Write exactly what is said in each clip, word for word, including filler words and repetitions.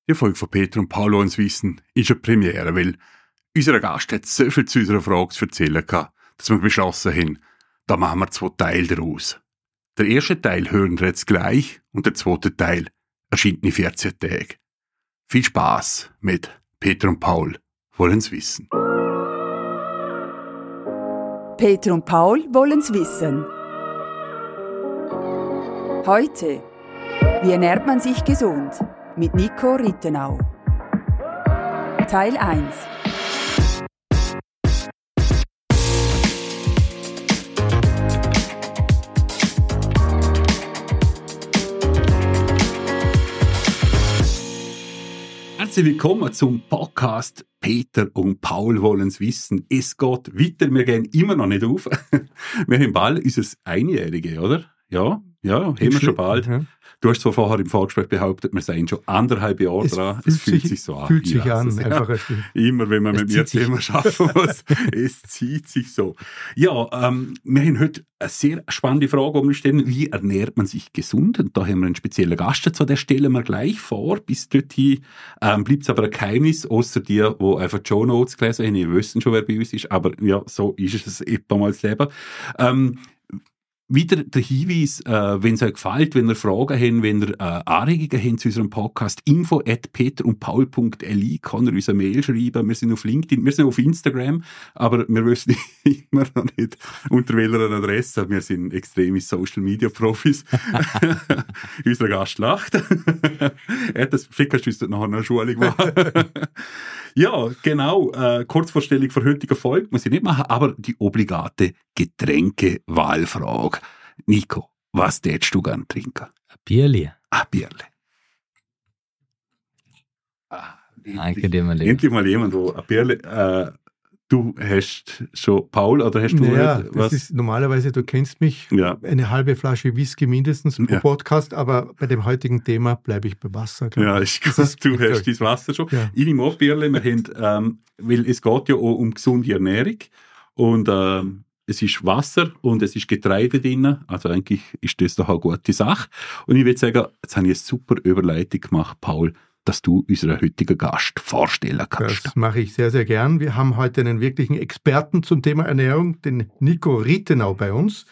Die Folge von Peter und Paul wollen's wissen ist eine Premiere, weil unser Gast hat so viel zu unserer Frage zu erzählen gehabt, dass wir beschlossen haben, da machen wir zwei Teile daraus. Der erste Teil hören wir jetzt gleich und der zweite Teil erscheint in vierzehn Tagen. Viel Spaß mit Peter und Paul wollen's wissen. Peter und Paul wollen's wissen. Heute: Wie ernährt man sich gesund? Mit Nico Rittenau. Teil eins. Herzlich willkommen zum Podcast Peter und Paul wollen's wissen. Es geht weiter, wir gehen immer noch nicht auf. Wir haben bald unser Einjährige, oder? Ja, ja, haben wir schon bald. Ja. Du hast zwar vorher im Vorgespräch behauptet, wir seien schon anderthalb Jahre dran. Es fühlt sich, sich so an. Fühlt sich an, einfach. Ja, immer, wenn man mit mir Thema schaffen muss. Es zieht sich so. Ja, ähm, wir haben heute eine sehr spannende Frage umstellen. Wie ernährt man sich gesund? Und da haben wir einen speziellen Gast dazu, den stellen wir gleich vor. Bis dorthin ähm, bleibt es aber ein Geheimnis, außer die, die einfach die Show Notes gelesen haben. Die wissen schon, wer bei uns ist, aber ja, so ist es etwa mal das Leben. Ähm, Wieder der Hinweis, äh, wenn es euch gefällt, wenn ihr Fragen habt, wenn ihr äh, Anregungen habt zu unserem Podcast, info at peter und paul punkt l i, kann ihr uns eine Mail schreiben. Wir sind auf LinkedIn, wir sind auf Instagram, aber wir wissen immer noch nicht, unter welcher Adresse. Wir sind extreme Social-Media-Profis. Unser Gast lacht. Er hat das, vielleicht kannst du uns nachher eine Schulung machen. Ja, genau. Äh, Kurzvorstellung für heutige Folge muss ich nicht machen, aber die obligate Getränke-Wahlfrage. Nico, was tätst du gern trinken? Ein Bierli. Ein Bierli. Ah, Danke dir, mein Lieber. Endlich mal jemand, der ein Bierli... Äh, du hast schon, Paul, oder hast du naja, nicht, was? Das ist normalerweise, du kennst mich, ja. Eine halbe Flasche Whisky mindestens pro ja. Podcast, aber bei dem heutigen Thema bleibe ich bei Wasser. Ja, ich glaube, du hast dein Wasser schon. Ja. Ich nehme auch Bierli, wir haben, ähm, weil es geht ja auch um gesunde Ernährung und ähm, es ist Wasser und es ist Getreide drin, also eigentlich ist das doch eine gute Sache. Und ich würde sagen, jetzt habe ich eine super Überleitung gemacht, Paul, dass du unseren heutigen Gast vorstellen kannst. Das mache ich sehr, sehr gern. Wir haben heute einen wirklichen Experten zum Thema Ernährung, den Nico Rittenau bei uns.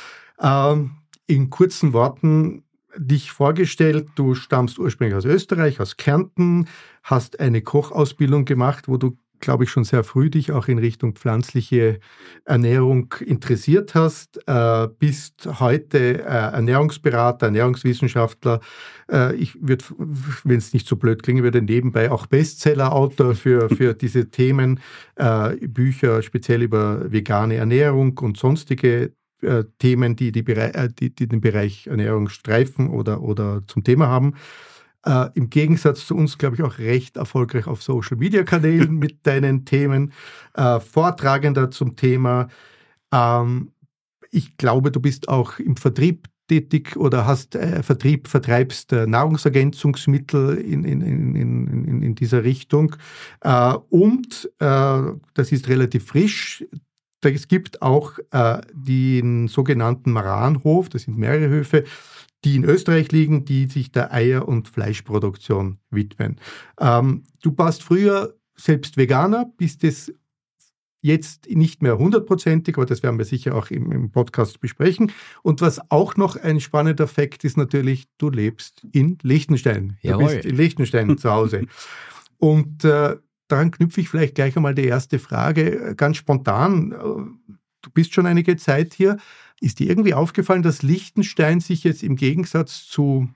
Ähm, in kurzen Worten dich vorgestellt, du stammst ursprünglich aus Österreich, aus Kärnten, hast eine Kochausbildung gemacht, wo du, glaube ich, schon sehr früh dich auch in Richtung pflanzliche Ernährung interessiert hast, äh, bist heute äh, Ernährungsberater, Ernährungswissenschaftler. Äh, ich würde, wenn es nicht so blöd klingen würde, nebenbei auch Bestseller-Autor für, für diese Themen, äh, Bücher speziell über vegane Ernährung und sonstige äh, Themen, die, die, Bere- die, die den Bereich Ernährung streifen oder, oder zum Thema haben. Uh, im Gegensatz zu uns, glaube ich, auch recht erfolgreich auf Social-Media-Kanälen mit deinen Themen. Uh, Vortragender zum Thema. Um, ich glaube, du bist auch im Vertrieb tätig oder hast äh, Vertrieb, vertreibst äh, Nahrungsergänzungsmittel in, in, in, in, in dieser Richtung. Uh, und, uh, das ist relativ frisch, es gibt auch uh, den sogenannten Maranhof, das sind mehrere Höfe, die in Österreich liegen, die sich der Eier- und Fleischproduktion widmen. Ähm, du warst früher selbst Veganer, bist es jetzt nicht mehr hundertprozentig, aber das werden wir sicher auch im, im Podcast besprechen. Und was auch noch ein spannender Fakt ist natürlich, du lebst in Liechtenstein. Du Jawohl. bist in Liechtenstein zu Hause. Und äh, daran knüpfe ich vielleicht gleich einmal die erste Frage, ganz spontan. Du bist schon einige Zeit hier. Ist dir irgendwie aufgefallen, dass Liechtenstein sich jetzt im Gegensatz zu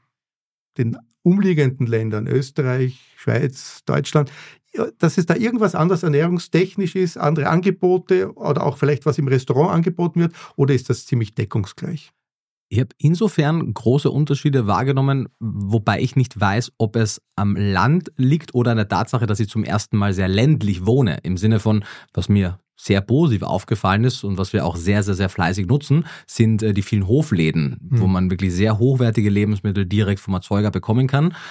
den umliegenden Ländern, Österreich, Schweiz, Deutschland, dass es da irgendwas anderes ernährungstechnisch ist, andere Angebote oder auch vielleicht was im Restaurant angeboten wird, oder ist das ziemlich deckungsgleich? Ich habe insofern große Unterschiede wahrgenommen, wobei ich nicht weiß, ob es am Land liegt oder an der Tatsache, dass ich zum ersten Mal sehr ländlich wohne, im Sinne von, was mir sehr positiv aufgefallen ist und was wir auch sehr, sehr, sehr fleißig nutzen, sind äh, die vielen Hofläden, mhm. wo man wirklich sehr hochwertige Lebensmittel direkt vom Erzeuger bekommen kann.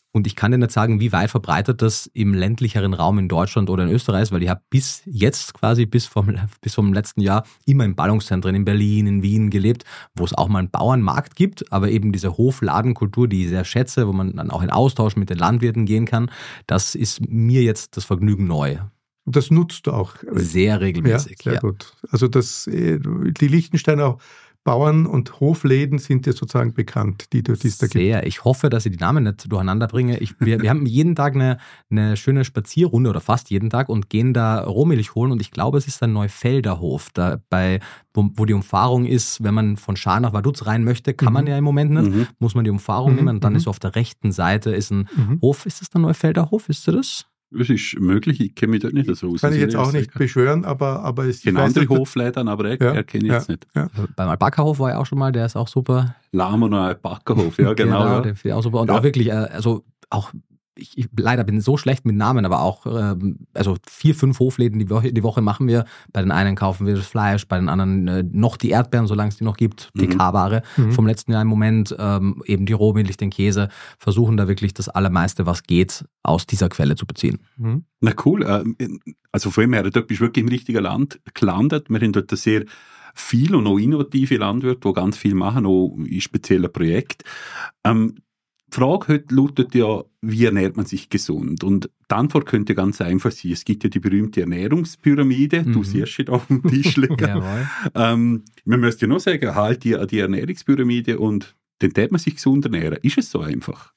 Und ich kann dir nicht sagen, wie weit verbreitet das im ländlicheren Raum in Deutschland oder in Österreich ist, weil ich habe bis jetzt quasi, bis vom, bis vom letzten Jahr, immer in Ballungszentren in Berlin, in Wien gelebt, wo es auch mal einen Bauernmarkt gibt, aber eben diese Hofladenkultur, die ich sehr schätze, wo man dann auch in Austausch mit den Landwirten gehen kann, das ist mir jetzt das Vergnügen neu. Und das nutzt du auch? Sehr regelmäßig. Ja, sehr ja. gut. Also das, die Liechtensteiner Bauern- und Hofläden sind dir sozusagen bekannt, die, die es da gibt. Sehr. Ich hoffe, dass ich die Namen nicht durcheinander bringe. Ich, wir, wir haben jeden Tag eine, eine schöne Spazierrunde oder fast jeden Tag und gehen da Rohmilch holen und ich glaube, es ist ein Neufelder Hof, da bei, wo, wo die Umfahrung ist, wenn man von Schar nach Vaduz rein möchte, kann mhm. man ja im Moment nicht, mhm. muss man die Umfahrung mhm. nehmen und dann mhm. ist auf der rechten Seite ist ein mhm. Hof. Ist das der Neufelder Hof? Ist das? Es ist möglich, ich kenne mich dort nicht so aus. Kann ich jetzt auch nicht beschwören, aber, aber es ist andere Hofleitern, aber er ja, erkenne ich ja, jetzt nicht. Ja. Beim Alpaka-Hof war ich auch schon mal, der ist auch super. Lahmener Alpaka-Hof, ja genau. genau ja. Der finde ich auch super. Und ja. auch wirklich, also auch Ich, ich leider bin so schlecht mit Namen, aber auch ähm, also vier, fünf Hofläden die Woche, die Woche machen wir. Bei den einen kaufen wir das Fleisch, bei den anderen äh, noch die Erdbeeren, solange es die noch gibt, P K-Ware mhm. vom letzten Jahr im Moment, ähm, eben die Rohmilch, den Käse, versuchen da wirklich das Allermeiste, was geht, aus dieser Quelle zu beziehen. Mhm. Na cool, also von dem her, dort bist du wirklich im richtigen Land gelandet. Wir haben dort sehr viel und auch innovative Landwirte, die ganz viel machen, auch in speziellen Projekten. Ähm, Die Frage heute lautet ja, wie ernährt man sich gesund? Und die Antwort könnte ganz einfach sein. Es gibt ja die berühmte Ernährungspyramide. Mhm. Du siehst sie da auf dem Tisch liegen. ähm, man müsste ja noch sagen, halt die, die Ernährungspyramide und dann tät man sich gesund ernähren. Ist es so einfach?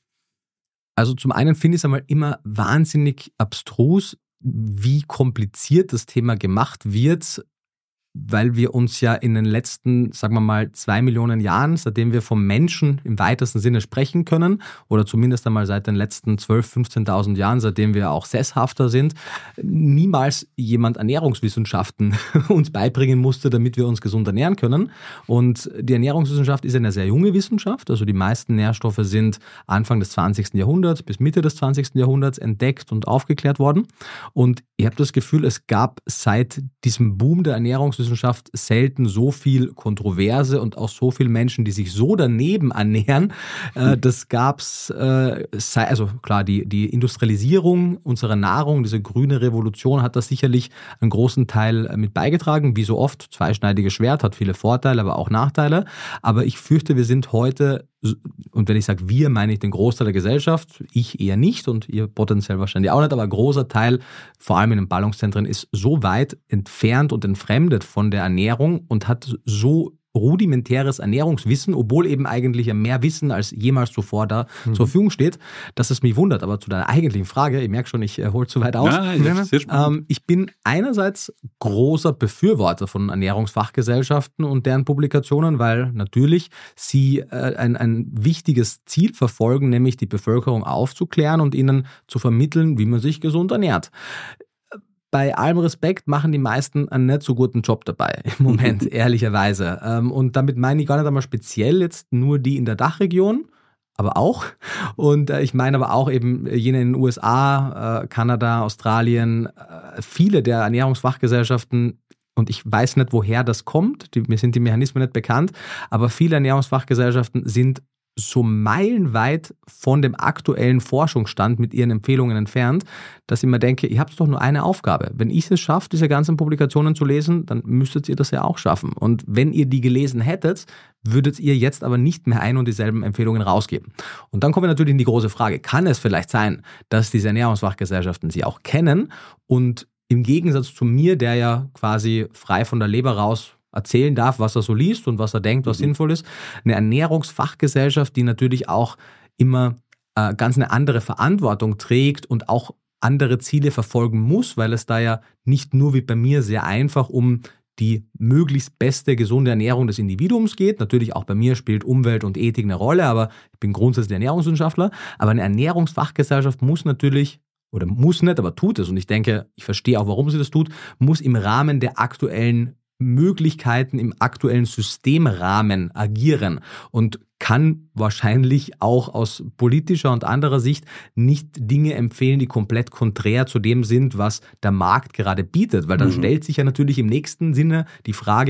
Also zum einen finde ich es einmal immer wahnsinnig abstrus, wie kompliziert das Thema gemacht wird, weil wir uns ja in den letzten, sagen wir mal, zwei Millionen Jahren, seitdem wir vom Menschen im weitesten Sinne sprechen können, oder zumindest einmal seit den letzten zwölftausend, fünfzehntausend Jahren, seitdem wir auch sesshafter sind, niemals jemand Ernährungswissenschaften uns beibringen musste, damit wir uns gesund ernähren können. Und die Ernährungswissenschaft ist eine sehr junge Wissenschaft, also die meisten Nährstoffe sind Anfang des zwanzigsten Jahrhunderts bis Mitte des zwanzigsten Jahrhunderts entdeckt und aufgeklärt worden. Und ich habe das Gefühl, es gab seit diesem Boom der Ernährungswissenschaft Wissenschaft selten so viel Kontroverse und auch so viele Menschen, die sich so daneben ernähren. Äh, das gab's, äh, also klar, die, die Industrialisierung unserer Nahrung, diese grüne Revolution hat da sicherlich einen großen Teil mit beigetragen. Wie so oft, zweischneidiges Schwert, hat viele Vorteile, aber auch Nachteile. Aber ich fürchte, wir sind heute, und wenn ich sage wir, meine ich den Großteil der Gesellschaft, ich eher nicht und ihr potenziell wahrscheinlich auch nicht, aber ein großer Teil, vor allem in den Ballungszentren, ist so weit entfernt und entfremdet von der Ernährung und hat so rudimentäres Ernährungswissen, obwohl eben eigentlich ja mehr Wissen als jemals zuvor da mhm. zur Verfügung steht, dass es mich wundert. Aber zu deiner eigentlichen Frage, ich merke schon, ich äh, hole zu weit aus. Nein, nein, sehr ähm, ich bin einerseits großer Befürworter von Ernährungsfachgesellschaften und deren Publikationen, weil natürlich sie äh, ein, ein wichtiges Ziel verfolgen, nämlich die Bevölkerung aufzuklären und ihnen zu vermitteln, wie man sich gesund ernährt. Bei allem Respekt machen die meisten einen nicht so guten Job dabei im Moment, ehrlicherweise. Und damit meine ich gar nicht einmal speziell jetzt nur die in der Dachregion, aber auch. Und ich meine aber auch eben jene in den U S A, Kanada, Australien, viele der Ernährungsfachgesellschaften. Und ich weiß nicht, woher das kommt, die, mir sind die Mechanismen nicht bekannt, aber viele Ernährungsfachgesellschaften sind so meilenweit von dem aktuellen Forschungsstand mit ihren Empfehlungen entfernt, dass ich mir denke, ihr habt doch nur eine Aufgabe. Wenn ich es schaffe, diese ganzen Publikationen zu lesen, dann müsstet ihr das ja auch schaffen. Und wenn ihr die gelesen hättet, würdet ihr jetzt aber nicht mehr ein und dieselben Empfehlungen rausgeben. Und dann kommen wir natürlich in die große Frage, kann es vielleicht sein, dass diese Ernährungsfachgesellschaften sie auch kennen und im Gegensatz zu mir, der ja quasi frei von der Leber raus erzählen darf, was er so liest und was er denkt, was mhm. sinnvoll ist. Eine Ernährungsfachgesellschaft, die natürlich auch immer äh, ganz eine andere Verantwortung trägt und auch andere Ziele verfolgen muss, weil es da ja nicht nur wie bei mir sehr einfach um die möglichst beste, gesunde Ernährung des Individuums geht. Natürlich auch bei mir spielt Umwelt und Ethik eine Rolle, aber ich bin grundsätzlich Ernährungswissenschaftler. Aber eine Ernährungsfachgesellschaft muss natürlich oder muss nicht, aber tut es, und ich denke, ich verstehe auch, warum sie das tut, muss im Rahmen der aktuellen Möglichkeiten im aktuellen Systemrahmen agieren und kann wahrscheinlich auch aus politischer und anderer Sicht nicht Dinge empfehlen, die komplett konträr zu dem sind, was der Markt gerade bietet. Weil dann mhm. stellt sich ja natürlich im nächsten Sinne die Frage,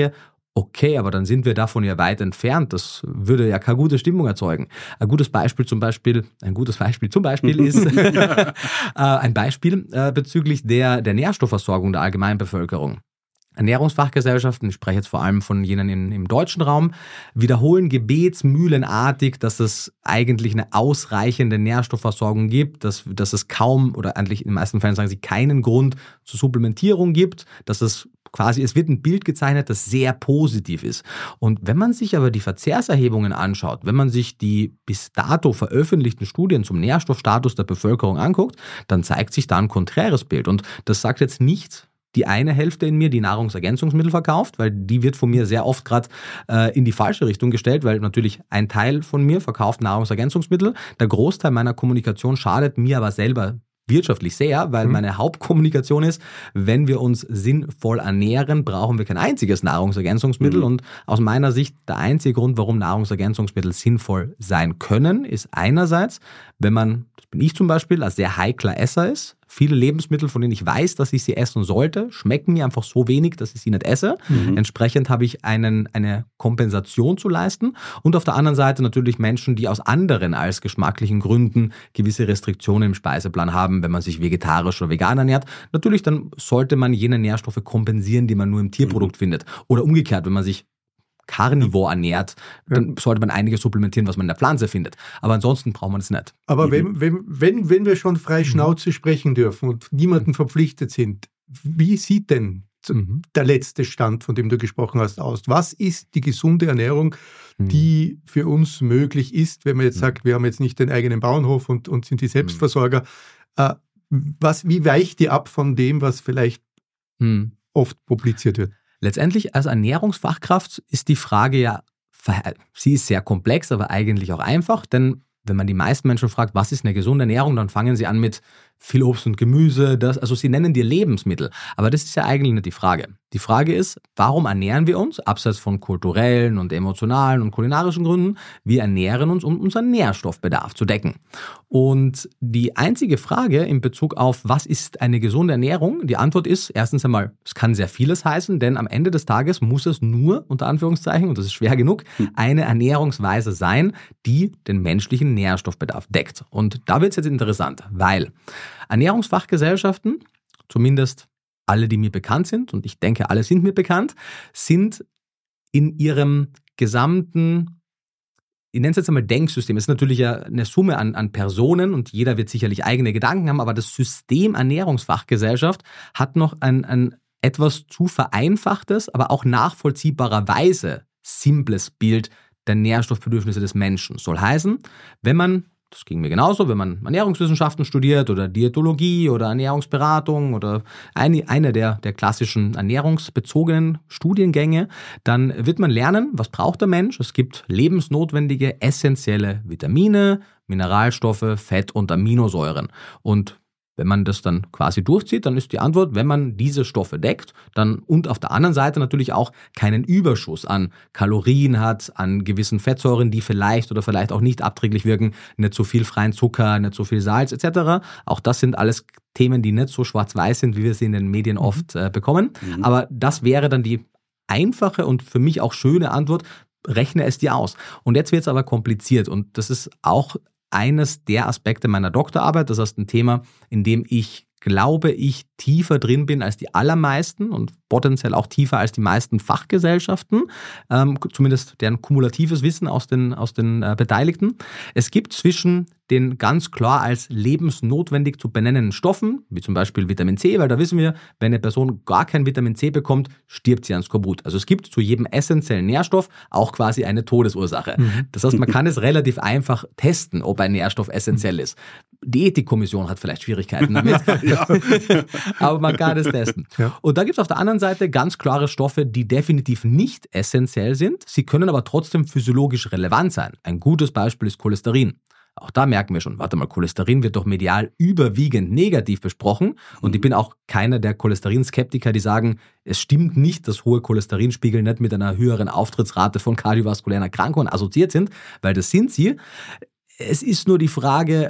Okay, aber dann sind wir davon ja weit entfernt. Das würde ja keine gute Stimmung erzeugen. Ein gutes Beispiel zum Beispiel, ein gutes Beispiel zum Beispiel ist äh, ein Beispiel äh, bezüglich der, der Nährstoffversorgung der Allgemeinbevölkerung. Ernährungsfachgesellschaften, ich spreche jetzt vor allem von jenen in, im deutschen Raum, wiederholen gebetsmühlenartig, dass es eigentlich eine ausreichende Nährstoffversorgung gibt, dass, dass es kaum oder eigentlich in den meisten Fällen sagen sie keinen Grund zur Supplementierung gibt, dass es quasi, es wird ein Bild gezeichnet, das sehr positiv ist. Und wenn man sich aber die Verzehrserhebungen anschaut, wenn man sich die bis dato veröffentlichten Studien zum Nährstoffstatus der Bevölkerung anguckt, dann zeigt sich da ein konträres Bild. Und das sagt jetzt nicht die eine Hälfte in mir, die Nahrungsergänzungsmittel verkauft, weil die wird von mir sehr oft gerade äh, in die falsche Richtung gestellt, weil natürlich ein Teil von mir verkauft Nahrungsergänzungsmittel. Der Großteil meiner Kommunikation schadet mir aber selber wirtschaftlich sehr, weil mhm. meine Hauptkommunikation ist, wenn wir uns sinnvoll ernähren, brauchen wir kein einziges Nahrungsergänzungsmittel. Mhm. Und aus meiner Sicht der einzige Grund, warum Nahrungsergänzungsmittel sinnvoll sein können, ist einerseits, wenn man, das bin ich zum Beispiel, ein sehr heikler Esser ist. Viele Lebensmittel, von denen ich weiß, dass ich sie essen sollte, schmecken mir einfach so wenig, dass ich sie nicht esse. Mhm. Entsprechend habe ich einen, eine Kompensation zu leisten. Und auf der anderen Seite natürlich Menschen, die aus anderen als geschmacklichen Gründen gewisse Restriktionen im Speiseplan haben, wenn man sich vegetarisch oder vegan ernährt. Natürlich, dann sollte man jene Nährstoffe kompensieren, die man nur im Tierprodukt mhm. findet. Oder umgekehrt, wenn man sich karnivor ernährt, dann ja. sollte man einiges supplementieren, was man in der Pflanze findet. Aber ansonsten braucht man es nicht. Aber wenn, wenn, wenn, wenn wir schon frei Schnauze mhm. sprechen dürfen und niemanden verpflichtet sind, wie sieht denn mhm. der letzte Stand, von dem du gesprochen hast, aus? Was ist die gesunde Ernährung, die mhm. für uns möglich ist, wenn man jetzt mhm. sagt, wir haben jetzt nicht den eigenen Bauernhof und, und sind die Selbstversorger? Mhm. Äh, was, wie weicht die ab von dem, was vielleicht mhm. oft publiziert wird? Letztendlich als Ernährungsfachkraft ist die Frage ja, sie ist sehr komplex, aber eigentlich auch einfach, denn wenn man die meisten Menschen fragt, was ist eine gesunde Ernährung, dann fangen sie an mit viel Obst und Gemüse, das, also sie nennen dir Lebensmittel, aber das ist ja eigentlich nicht die Frage. Die Frage ist, warum ernähren wir uns, abseits von kulturellen und emotionalen und kulinarischen Gründen, wir ernähren uns, um unseren Nährstoffbedarf zu decken. Und die einzige Frage in Bezug auf, was ist eine gesunde Ernährung, die Antwort ist, erstens einmal, es kann sehr vieles heißen, denn am Ende des Tages muss es nur, unter Anführungszeichen, und das ist schwer genug, eine Ernährungsweise sein, die den menschlichen Nährstoffbedarf deckt. Und da wird es jetzt interessant, weil Ernährungsfachgesellschaften, zumindest alle, die mir bekannt sind, und ich denke, alle sind mir bekannt, sind in ihrem gesamten, ich nenne es jetzt einmal Denksystem, es ist natürlich ja eine Summe an, an Personen und jeder wird sicherlich eigene Gedanken haben, aber das System Ernährungsfachgesellschaft hat noch ein, ein etwas zu vereinfachtes, aber auch nachvollziehbarerweise simples Bild der Nährstoffbedürfnisse des Menschen. Soll heißen, wenn man, das ging mir genauso, wenn man Ernährungswissenschaften studiert oder Diätologie oder Ernährungsberatung oder eine, eine der, der klassischen ernährungsbezogenen Studiengänge, dann wird man lernen, was braucht der Mensch. Es gibt lebensnotwendige, essentielle Vitamine, Mineralstoffe, Fett und Aminosäuren. Und wenn man das dann quasi durchzieht, dann ist die Antwort, wenn man diese Stoffe deckt, dann und auf der anderen Seite natürlich auch keinen Überschuss an Kalorien hat, an gewissen Fettsäuren, die vielleicht oder vielleicht auch nicht abträglich wirken, nicht zu viel freien Zucker, nicht zu viel Salz et cetera. Auch das sind alles Themen, die nicht so schwarz-weiß sind, wie wir sie in den Medien oft äh, bekommen. Mhm. Aber das wäre dann die einfache und für mich auch schöne Antwort, rechne es dir aus. Und jetzt wird es aber kompliziert und das ist auch eines der Aspekte meiner Doktorarbeit, das heißt ein Thema, in dem ich glaube, ich tiefer drin bin als die allermeisten und potenziell auch tiefer als die meisten Fachgesellschaften, ähm, zumindest deren kumulatives Wissen aus den, aus den äh, Beteiligten. Es gibt zwischen den ganz klar als lebensnotwendig zu benennenden Stoffen, wie zum Beispiel Vitamin C, weil da wissen wir, wenn eine Person gar kein Vitamin C bekommt, stirbt sie an Skorbut. Also es gibt zu jedem essentiellen Nährstoff auch quasi eine Todesursache. Mhm. Das heißt, man kann es relativ einfach testen, ob ein Nährstoff essentiell ist. Die Ethikkommission hat vielleicht Schwierigkeiten damit, ja. aber man kann es testen. Ja. Und da gibt es auf der anderen Seite ganz klare Stoffe, die definitiv nicht essentiell sind. Sie können aber trotzdem physiologisch relevant sein. Ein gutes Beispiel ist Cholesterin. Auch da merken wir schon, warte mal, Cholesterin wird doch medial überwiegend negativ besprochen. Und ich bin auch keiner der Cholesterinskeptiker, die sagen, es stimmt nicht, dass hohe Cholesterinspiegel nicht mit einer höheren Auftrittsrate von kardiovaskulären Erkrankungen assoziiert sind, weil das sind sie. Es ist nur die Frage,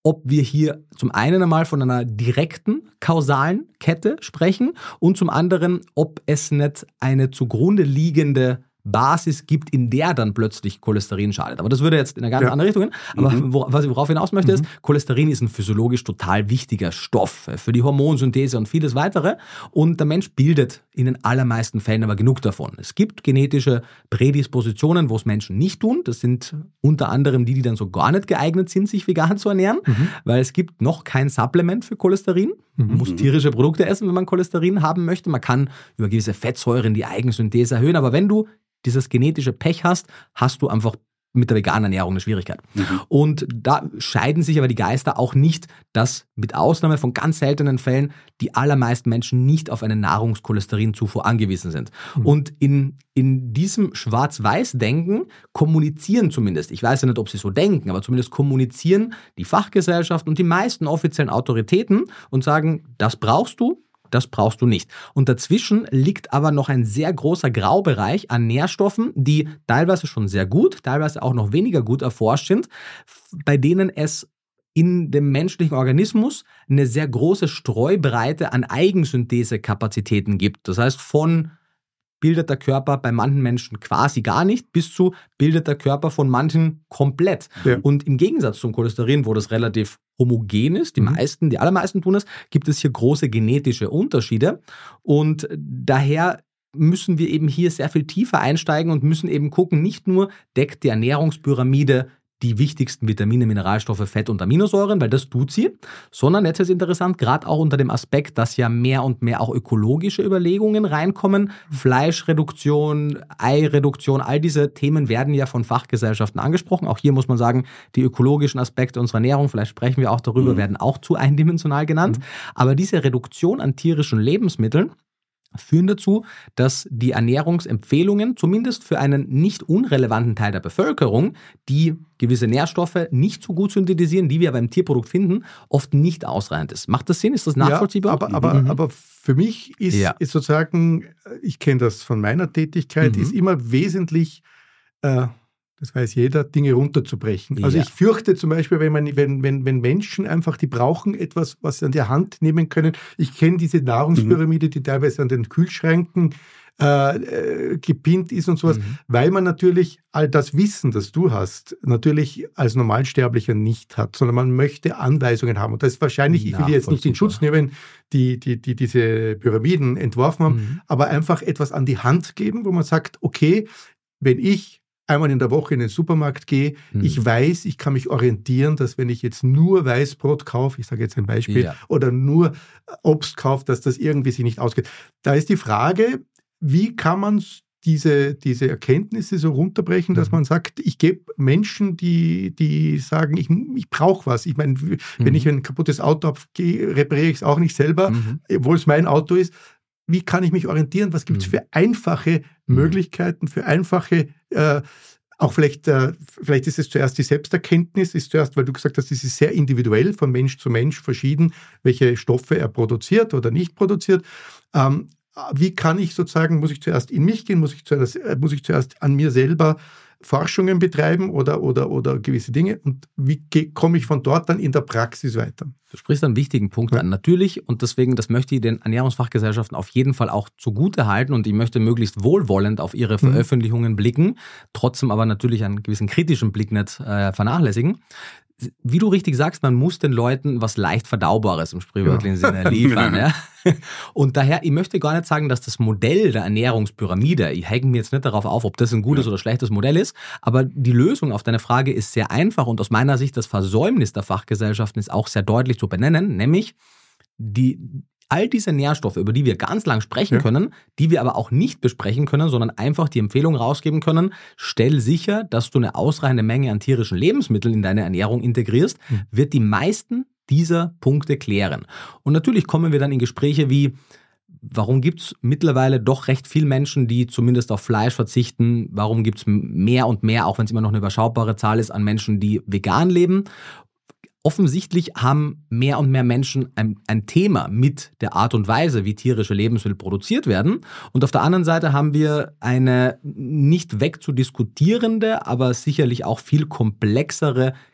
ob wir hier zum einen einmal von einer direkten kausalen Kette sprechen und zum anderen, ob es nicht eine zugrunde liegende Basis gibt, in der dann plötzlich Cholesterin schadet. Aber das würde jetzt in eine ganz ja. andere Richtung gehen. Aber mhm. was ich worauf hinaus möchte, mhm. ist, Cholesterin ist ein physiologisch total wichtiger Stoff für die Hormonsynthese und vieles weitere. Und der Mensch bildet in den allermeisten Fällen aber genug davon. Es gibt genetische Prädispositionen, wo es Menschen nicht tun. Das sind unter anderem die, die dann so gar nicht geeignet sind, sich vegan zu ernähren, mhm. weil es gibt noch kein Supplement für Cholesterin. Man mhm. muss tierische Produkte essen, wenn man Cholesterin haben möchte. Man kann über gewisse Fettsäuren die Eigensynthese erhöhen, aber wenn du dieses genetische Pech hast, hast du einfach mit der veganen Ernährung eine Schwierigkeit. Mhm. Und da scheiden sich aber die Geister auch nicht, dass mit Ausnahme von ganz seltenen Fällen die allermeisten Menschen nicht auf eine Nahrungscholesterinzufuhr angewiesen sind. Mhm. Und in, in diesem Schwarz-Weiß-Denken kommunizieren zumindest, ich weiß ja nicht, ob sie so denken, aber zumindest kommunizieren die Fachgesellschaften und die meisten offiziellen Autoritäten und sagen, das brauchst du, das brauchst du nicht. Und dazwischen liegt aber noch ein sehr großer Graubereich an Nährstoffen, die teilweise schon sehr gut, teilweise auch noch weniger gut erforscht sind, bei denen es in dem menschlichen Organismus eine sehr große Streubreite an Eigensynthesekapazitäten gibt. Das heißt, von bildet der Körper bei manchen Menschen quasi gar nicht, bis zu bildet der Körper von manchen komplett. Ja. Und im Gegensatz zum Cholesterin, wo das relativ homogen ist, die mhm. meisten, die allermeisten tun es, gibt es hier große genetische Unterschiede. Und daher müssen wir eben hier sehr viel tiefer einsteigen und müssen eben gucken, nicht nur deckt die Ernährungspyramide die wichtigsten Vitamine, Mineralstoffe, Fett und Aminosäuren, weil das tut sie, sondern jetzt ist interessant, gerade auch unter dem Aspekt, dass ja mehr und mehr auch ökologische Überlegungen reinkommen. Fleischreduktion, Eireduktion, all diese Themen werden ja von Fachgesellschaften angesprochen. Auch hier muss man sagen, die ökologischen Aspekte unserer Ernährung, vielleicht sprechen wir auch darüber, mhm. werden auch zu eindimensional genannt. Mhm. Aber diese Reduktion an tierischen Lebensmitteln führen dazu, dass die Ernährungsempfehlungen zumindest für einen nicht unrelevanten Teil der Bevölkerung, die gewisse Nährstoffe nicht so gut synthetisieren, die wir aber im Tierprodukt finden, oft nicht ausreichend ist. Macht das Sinn? Ist das nachvollziehbar? Ja, aber, aber, mhm. aber für mich ist, ja. ist sozusagen, ich kenne das von meiner Tätigkeit, mhm. ist immer wesentlich, äh, das weiß jeder, Dinge runterzubrechen. Also ja. ich fürchte zum Beispiel, wenn, man, wenn, wenn, wenn Menschen einfach, die brauchen etwas, was sie an die Hand nehmen können. Ich kenne diese Nahrungspyramide, die teilweise an den Kühlschränken äh, äh, gepinnt ist und sowas, mhm. weil man natürlich all das Wissen, das du hast, natürlich als Normalsterblicher nicht hat, sondern man möchte Anweisungen haben. Und das ist wahrscheinlich, ich will jetzt nicht in Schutz nehmen, die, die, die diese Pyramiden entworfen haben, mhm. aber einfach etwas an die Hand geben, wo man sagt, okay, wenn ich einmal in der Woche in den Supermarkt gehe, hm. ich weiß, ich kann mich orientieren, dass wenn ich jetzt nur Weißbrot kaufe, ich sage jetzt ein Beispiel, ja. oder nur Obst kaufe, dass das irgendwie sich nicht ausgeht. Da ist die Frage, wie kann man diese, diese Erkenntnisse so runterbrechen, dass mhm. man sagt, ich gebe Menschen, die, die sagen, ich, ich brauche was. Ich meine, mhm. wenn ich ein kaputtes Auto habe, repariere ich es auch nicht selber, mhm. obwohl es mein Auto ist. Wie kann ich mich orientieren? Was gibt es für einfache Möglichkeiten, für einfache, äh, auch vielleicht, äh, vielleicht ist es zuerst die Selbsterkenntnis, ist zuerst, weil du gesagt hast, es ist sehr individuell, von Mensch zu Mensch verschieden, welche Stoffe er produziert oder nicht produziert. Ähm, wie kann ich sozusagen, muss ich zuerst in mich gehen, muss ich zuerst, äh, muss ich zuerst an mir selber Forschungen betreiben oder, oder, oder gewisse Dinge und wie komme ich von dort dann in der Praxis weiter? Du sprichst einen wichtigen Punkt ja. an. Natürlich, und deswegen, das möchte ich den Ernährungsfachgesellschaften auf jeden Fall auch zugute halten und ich möchte möglichst wohlwollend auf ihre Veröffentlichungen mhm. blicken, trotzdem aber natürlich einen gewissen kritischen Blick nicht äh, vernachlässigen. Wie du richtig sagst, man muss den Leuten was leicht Verdaubares im sprichwörtlichen ja. Sinne liefern. ja. Und daher, ich möchte gar nicht sagen, dass das Modell der Ernährungspyramide, ich hänge mir jetzt nicht darauf auf, ob das ein gutes ja. oder schlechtes Modell ist, aber die Lösung auf deine Frage ist sehr einfach und aus meiner Sicht das Versäumnis der Fachgesellschaften ist auch sehr deutlich zu benennen, nämlich die all diese Nährstoffe, über die wir ganz lang sprechen ja. können, die wir aber auch nicht besprechen können, sondern einfach die Empfehlung rausgeben können, stell sicher, dass du eine ausreichende Menge an tierischen Lebensmitteln in deine Ernährung integrierst, mhm. wird die meisten dieser Punkte klären. Und natürlich kommen wir dann in Gespräche wie, warum gibt es mittlerweile doch recht viele Menschen, die zumindest auf Fleisch verzichten? Warum gibt es mehr und mehr, auch wenn es immer noch eine überschaubare Zahl ist, an Menschen, die vegan leben? Offensichtlich haben mehr und mehr Menschen ein, ein Thema mit der Art und Weise, wie tierische Lebensmittel produziert werden. Und auf der anderen Seite haben wir eine nicht wegzudiskutierende, aber sicherlich auch viel komplexere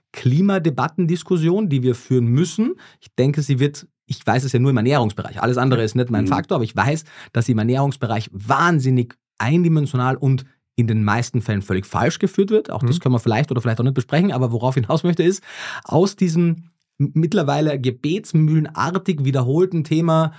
Klimadebattendiskussion, die wir führen müssen. Ich denke, sie wird, ich weiß es ja nur im Ernährungsbereich, alles andere ist nicht mein mhm. Faktor, aber ich weiß, dass sie im Ernährungsbereich wahnsinnig eindimensional und in den meisten Fällen völlig falsch geführt wird. Auch mhm. das können wir vielleicht oder vielleicht auch nicht besprechen, aber worauf ich hinaus möchte ist, aus diesem mittlerweile gebetsmühlenartig wiederholten Thema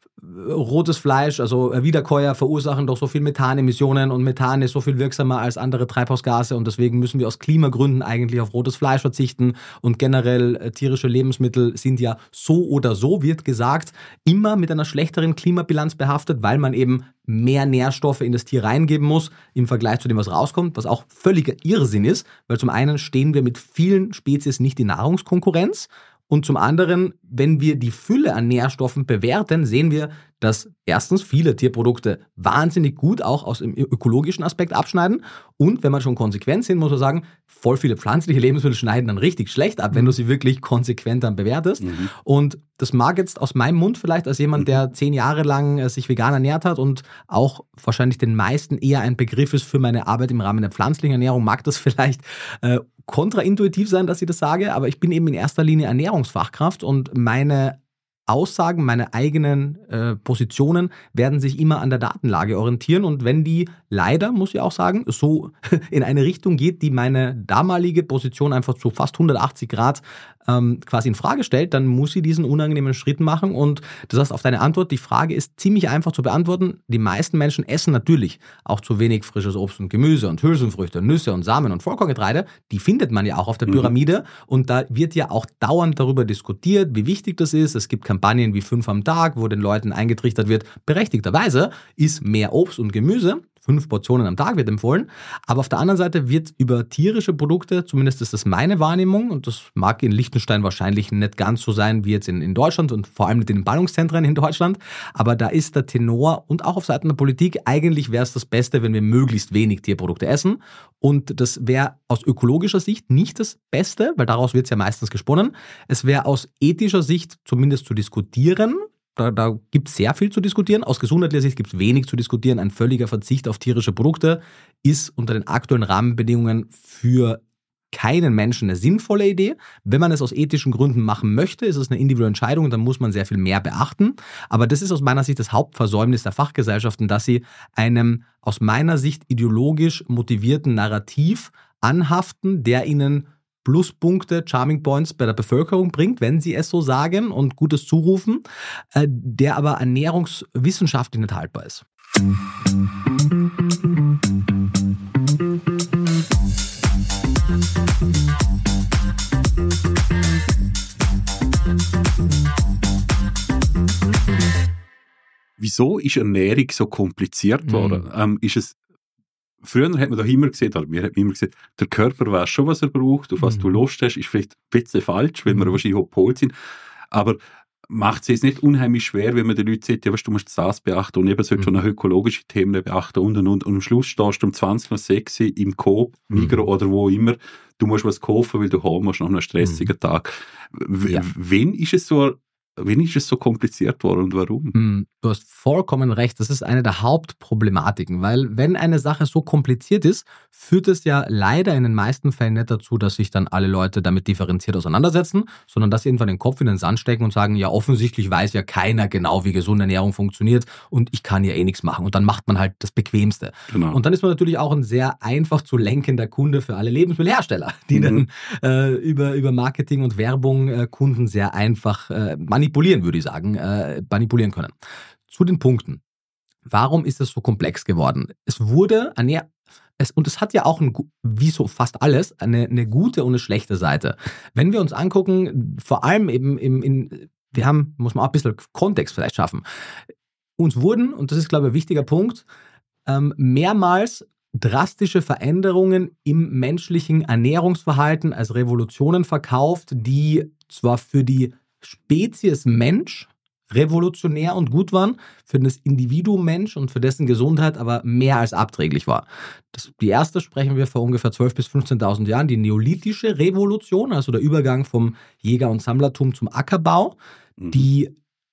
rotes Fleisch, also Wiederkäuer verursachen doch so viel Methanemissionen und Methan ist so viel wirksamer als andere Treibhausgase und deswegen müssen wir aus Klimagründen eigentlich auf rotes Fleisch verzichten und generell äh, tierische Lebensmittel sind ja so oder so, wird gesagt, immer mit einer schlechteren Klimabilanz behaftet, weil man eben mehr Nährstoffe in das Tier reingeben muss im Vergleich zu dem, was rauskommt, was auch völliger Irrsinn ist, weil zum einen stehen wir mit vielen Spezies nicht in Nahrungskonkurrenz. Und zum anderen, wenn wir die Fülle an Nährstoffen bewerten, sehen wir, dass erstens viele Tierprodukte wahnsinnig gut auch aus dem ökologischen Aspekt abschneiden. Und wenn man schon konsequent sind, muss man sagen, voll viele pflanzliche Lebensmittel schneiden dann richtig schlecht ab, wenn du sie wirklich konsequent dann bewertest. Mhm. Und das mag jetzt aus meinem Mund vielleicht als jemand, der zehn Jahre lang sich vegan ernährt hat und auch wahrscheinlich den meisten eher ein Begriff ist für meine Arbeit im Rahmen der pflanzlichen Ernährung, mag das vielleicht äh, kontraintuitiv sein, dass ich das sage, aber ich bin eben in erster Linie Ernährungsfachkraft und meine Aussagen, meine eigenen äh, Positionen werden sich immer an der Datenlage orientieren und wenn die leider, muss ich auch sagen, so in eine Richtung geht, die meine damalige Position einfach zu fast hundertachtzig Grad ähm, quasi in Frage stellt, dann muss sie diesen unangenehmen Schritt machen und das heißt auf deine Antwort, die Frage ist ziemlich einfach zu beantworten. Die meisten Menschen essen natürlich auch zu wenig frisches Obst und Gemüse und Hülsenfrüchte, Nüsse und Samen und Vollkorngetreide, die findet man ja auch auf der Pyramide mhm. und da wird ja auch dauernd darüber diskutiert, wie wichtig das ist. Es gibt Kampagnen wie fünf am Tag, wo den Leuten eingetrichtert wird, berechtigterweise ist mehr Obst und Gemüse, fünf Portionen am Tag wird empfohlen, aber auf der anderen Seite wird über tierische Produkte, zumindest ist das meine Wahrnehmung und das mag in Liechtenstein wahrscheinlich nicht ganz so sein wie jetzt in, in Deutschland und vor allem mit den Ballungszentren in Deutschland, aber da ist der Tenor und auch auf Seiten der Politik, eigentlich wäre es das Beste, wenn wir möglichst wenig Tierprodukte essen und das wäre aus ökologischer Sicht nicht das Beste, weil daraus wird es ja meistens gesponnen. Es wäre aus ethischer Sicht zumindest zu diskutieren. Da, da gibt es sehr viel zu diskutieren. Aus gesundheitlicher Sicht gibt es wenig zu diskutieren. Ein völliger Verzicht auf tierische Produkte ist unter den aktuellen Rahmenbedingungen für keinen Menschen eine sinnvolle Idee. Wenn man es aus ethischen Gründen machen möchte, ist es eine individuelle Entscheidung und dann muss man sehr viel mehr beachten. Aber das ist aus meiner Sicht das Hauptversäumnis der Fachgesellschaften, dass sie einem aus meiner Sicht ideologisch motivierten Narrativ anhaften, der ihnen Pluspunkte, Charming Points bei der Bevölkerung bringt, wenn sie es so sagen und Gutes zurufen, der aber ernährungswissenschaftlich nicht haltbar ist. Wieso ist Ernährung so kompliziert worden? Mhm. Ähm, ist es Früher hat man doch immer gesehen, oder wir haben immer gesagt, der Körper weiß schon, was er braucht, auf was mhm. du Lust hast, ist vielleicht ein bisschen falsch, weil wir wahrscheinlich hochgepolt sind, aber macht es jetzt nicht unheimlich schwer, wenn man den Leuten sagt, ja, weißt, du musst das beachten und eben sollte schon noch ökologische Themen beachten und und und und am Schluss stehst du um zwanzig nach sechs im Coop, Migros mhm. oder wo immer, du musst was kaufen, weil du haben musst nach einem stressigen mhm. Tag. W- ja. Wenn ist es so Wann ist es so kompliziert worden und warum? Du hast vollkommen recht. Das ist eine der Hauptproblematiken, weil wenn eine Sache so kompliziert ist, führt es ja leider in den meisten Fällen nicht dazu, dass sich dann alle Leute damit differenziert auseinandersetzen, sondern dass sie irgendwann den Kopf in den Sand stecken und sagen, ja, offensichtlich weiß ja keiner genau, wie gesunde Ernährung funktioniert und ich kann ja eh nichts machen. Und dann macht man halt das Bequemste. Genau. Und dann ist man natürlich auch ein sehr einfach zu lenkender Kunde für alle Lebensmittelhersteller, die mhm. dann äh, über, über Marketing und Werbung äh, Kunden sehr einfach äh, manipulieren. manipulieren, würde ich sagen, äh, manipulieren können. Zu den Punkten. Warum ist es so komplex geworden? Es wurde, eine, es, und es hat ja auch, ein, wie so fast alles, eine, eine gute und eine schlechte Seite. Wenn wir uns angucken, vor allem eben im, in, wir haben, muss man auch ein bisschen Kontext vielleicht schaffen. Uns wurden, und das ist, glaube ich, ein wichtiger Punkt, ähm, mehrmals drastische Veränderungen im menschlichen Ernährungsverhalten als Revolutionen verkauft, die zwar für die Spezies Mensch revolutionär und gut waren, für das Individuum Mensch und für dessen Gesundheit aber mehr als abträglich war. Das, die erste sprechen wir vor ungefähr zwölftausend bis fünfzehntausend Jahren, die neolithische Revolution, also der Übergang vom Jäger- und Sammlertum zum Ackerbau, mhm. die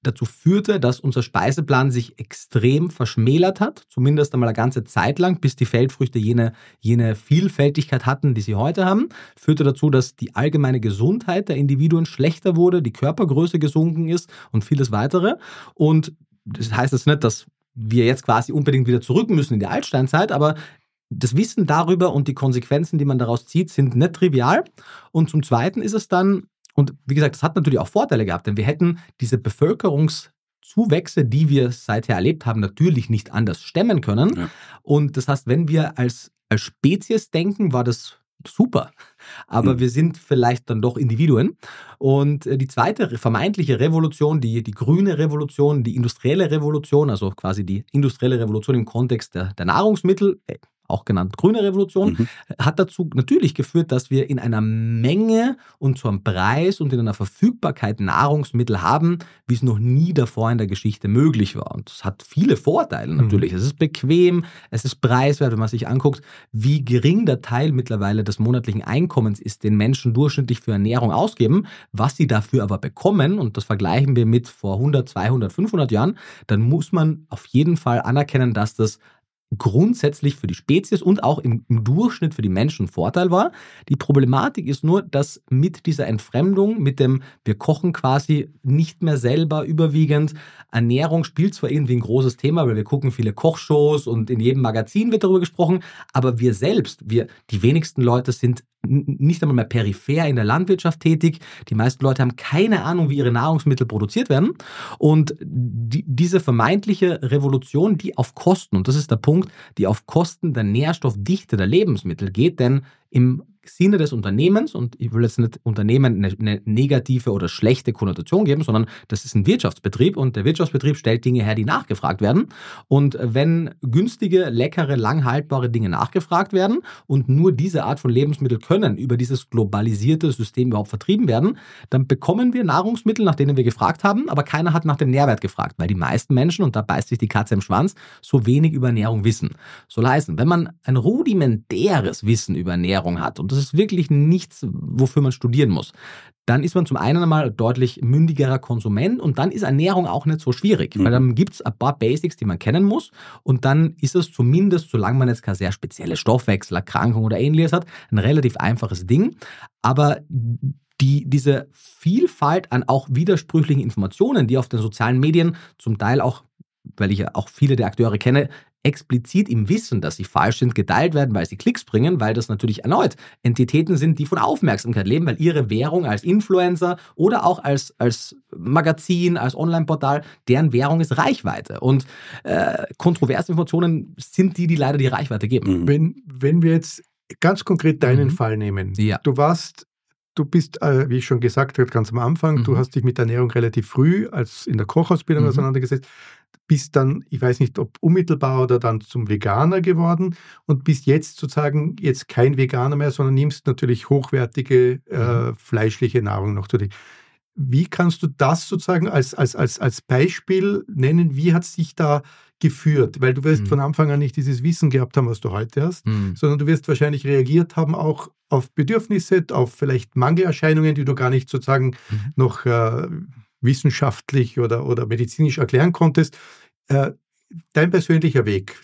dazu führte, dass unser Speiseplan sich extrem verschmälert hat, zumindest einmal eine ganze Zeit lang, bis die Feldfrüchte jene, jene Vielfältigkeit hatten, die sie heute haben, führte dazu, dass die allgemeine Gesundheit der Individuen schlechter wurde, die Körpergröße gesunken ist und vieles weitere. Und das heißt jetzt nicht, dass wir jetzt quasi unbedingt wieder zurück müssen in die Altsteinzeit, aber das Wissen darüber und die Konsequenzen, die man daraus zieht, sind nicht trivial. Und zum Zweiten ist es dann, und wie gesagt, das hat natürlich auch Vorteile gehabt, denn wir hätten diese Bevölkerungszuwächse, die wir seither erlebt haben, natürlich nicht anders stemmen können. Ja. Und das heißt, wenn wir als, als Spezies denken, war das super. Aber mhm. wir sind vielleicht dann doch Individuen. Und die zweite vermeintliche Revolution, die, die grüne Revolution, die industrielle Revolution, also quasi die industrielle Revolution im Kontext der, der Nahrungsmittel, auch genannt grüne Revolution, mhm. hat dazu natürlich geführt, dass wir in einer Menge und zu einem Preis und in einer Verfügbarkeit Nahrungsmittel haben, wie es noch nie davor in der Geschichte möglich war. Und das hat viele Vorteile natürlich. Mhm. Es ist bequem, es ist preiswert, wenn man sich anguckt, wie gering der Teil mittlerweile des monatlichen Einkommens ist, den Menschen durchschnittlich für Ernährung ausgeben, was sie dafür aber bekommen, und das vergleichen wir mit vor hundert, zweihundert, fünfhundert Jahren, dann muss man auf jeden Fall anerkennen, dass das grundsätzlich für die Spezies und auch im, im Durchschnitt für die Menschen Vorteil war. Die Problematik ist nur, dass mit dieser Entfremdung, mit dem wir kochen quasi nicht mehr selber überwiegend, Ernährung spielt zwar irgendwie ein großes Thema, weil wir gucken viele Kochshows und in jedem Magazin wird darüber gesprochen, aber wir selbst, wir, die wenigsten Leute sind nicht einmal mehr peripher in der Landwirtschaft tätig. Die meisten Leute haben keine Ahnung, wie ihre Nahrungsmittel produziert werden. Und die, diese vermeintliche Revolution, die auf Kosten, und das ist der Punkt, die auf Kosten der Nährstoffdichte der Lebensmittel geht, denn im Sinne des Unternehmens, und ich will jetzt nicht Unternehmen eine, eine negative oder schlechte Konnotation geben, sondern das ist ein Wirtschaftsbetrieb und der Wirtschaftsbetrieb stellt Dinge her, die nachgefragt werden. Und wenn günstige, leckere, lang haltbare Dinge nachgefragt werden und nur diese Art von Lebensmittel können über dieses globalisierte System überhaupt vertrieben werden, dann bekommen wir Nahrungsmittel, nach denen wir gefragt haben, aber keiner hat nach dem Nährwert gefragt, weil die meisten Menschen, und da beißt sich die Katze im Schwanz, so wenig über Ernährung wissen. Soll heißen, wenn man ein rudimentäres Wissen über Ernährung hat, und das ist wirklich nichts, wofür man studieren muss, dann ist man zum einen einmal deutlich mündigerer Konsument und dann ist Ernährung auch nicht so schwierig, mhm. weil dann gibt es ein paar Basics, die man kennen muss und dann ist es zumindest, solange man jetzt keine sehr spezielle Stoffwechselerkrankung oder ähnliches hat, ein relativ einfaches Ding. Aber die, diese Vielfalt an auch widersprüchlichen Informationen, die auf den sozialen Medien zum Teil auch, weil ich ja auch viele der Akteure kenne, explizit im Wissen, dass sie falsch sind, geteilt werden, weil sie Klicks bringen, weil das natürlich erneut Entitäten sind, die von Aufmerksamkeit leben, weil ihre Währung als Influencer oder auch als, als Magazin, als Online-Portal, deren Währung ist Reichweite. Und äh, kontroverse Informationen sind die, die leider die Reichweite geben. Wenn, wenn wir jetzt ganz konkret deinen mhm. Fall nehmen. Ja. Du warst, du bist, äh, wie ich schon gesagt habe, ganz am Anfang, mhm. du hast dich mit Ernährung relativ früh als in der Kochausbildung mhm. auseinandergesetzt. Bist dann, ich weiß nicht, ob unmittelbar oder dann zum Veganer geworden und bist jetzt sozusagen jetzt kein Veganer mehr, sondern nimmst natürlich hochwertige äh, fleischliche Nahrung noch zu dir. Wie kannst du das sozusagen als, als, als, als Beispiel nennen? Wie hat es dich da geführt? Weil du wirst mhm. von Anfang an nicht dieses Wissen gehabt haben, was du heute hast, mhm. sondern du wirst wahrscheinlich reagiert haben auch auf Bedürfnisse, auf vielleicht Mangelerscheinungen, die du gar nicht sozusagen mhm. noch äh, wissenschaftlich oder, oder medizinisch erklären konntest. Äh, dein persönlicher Weg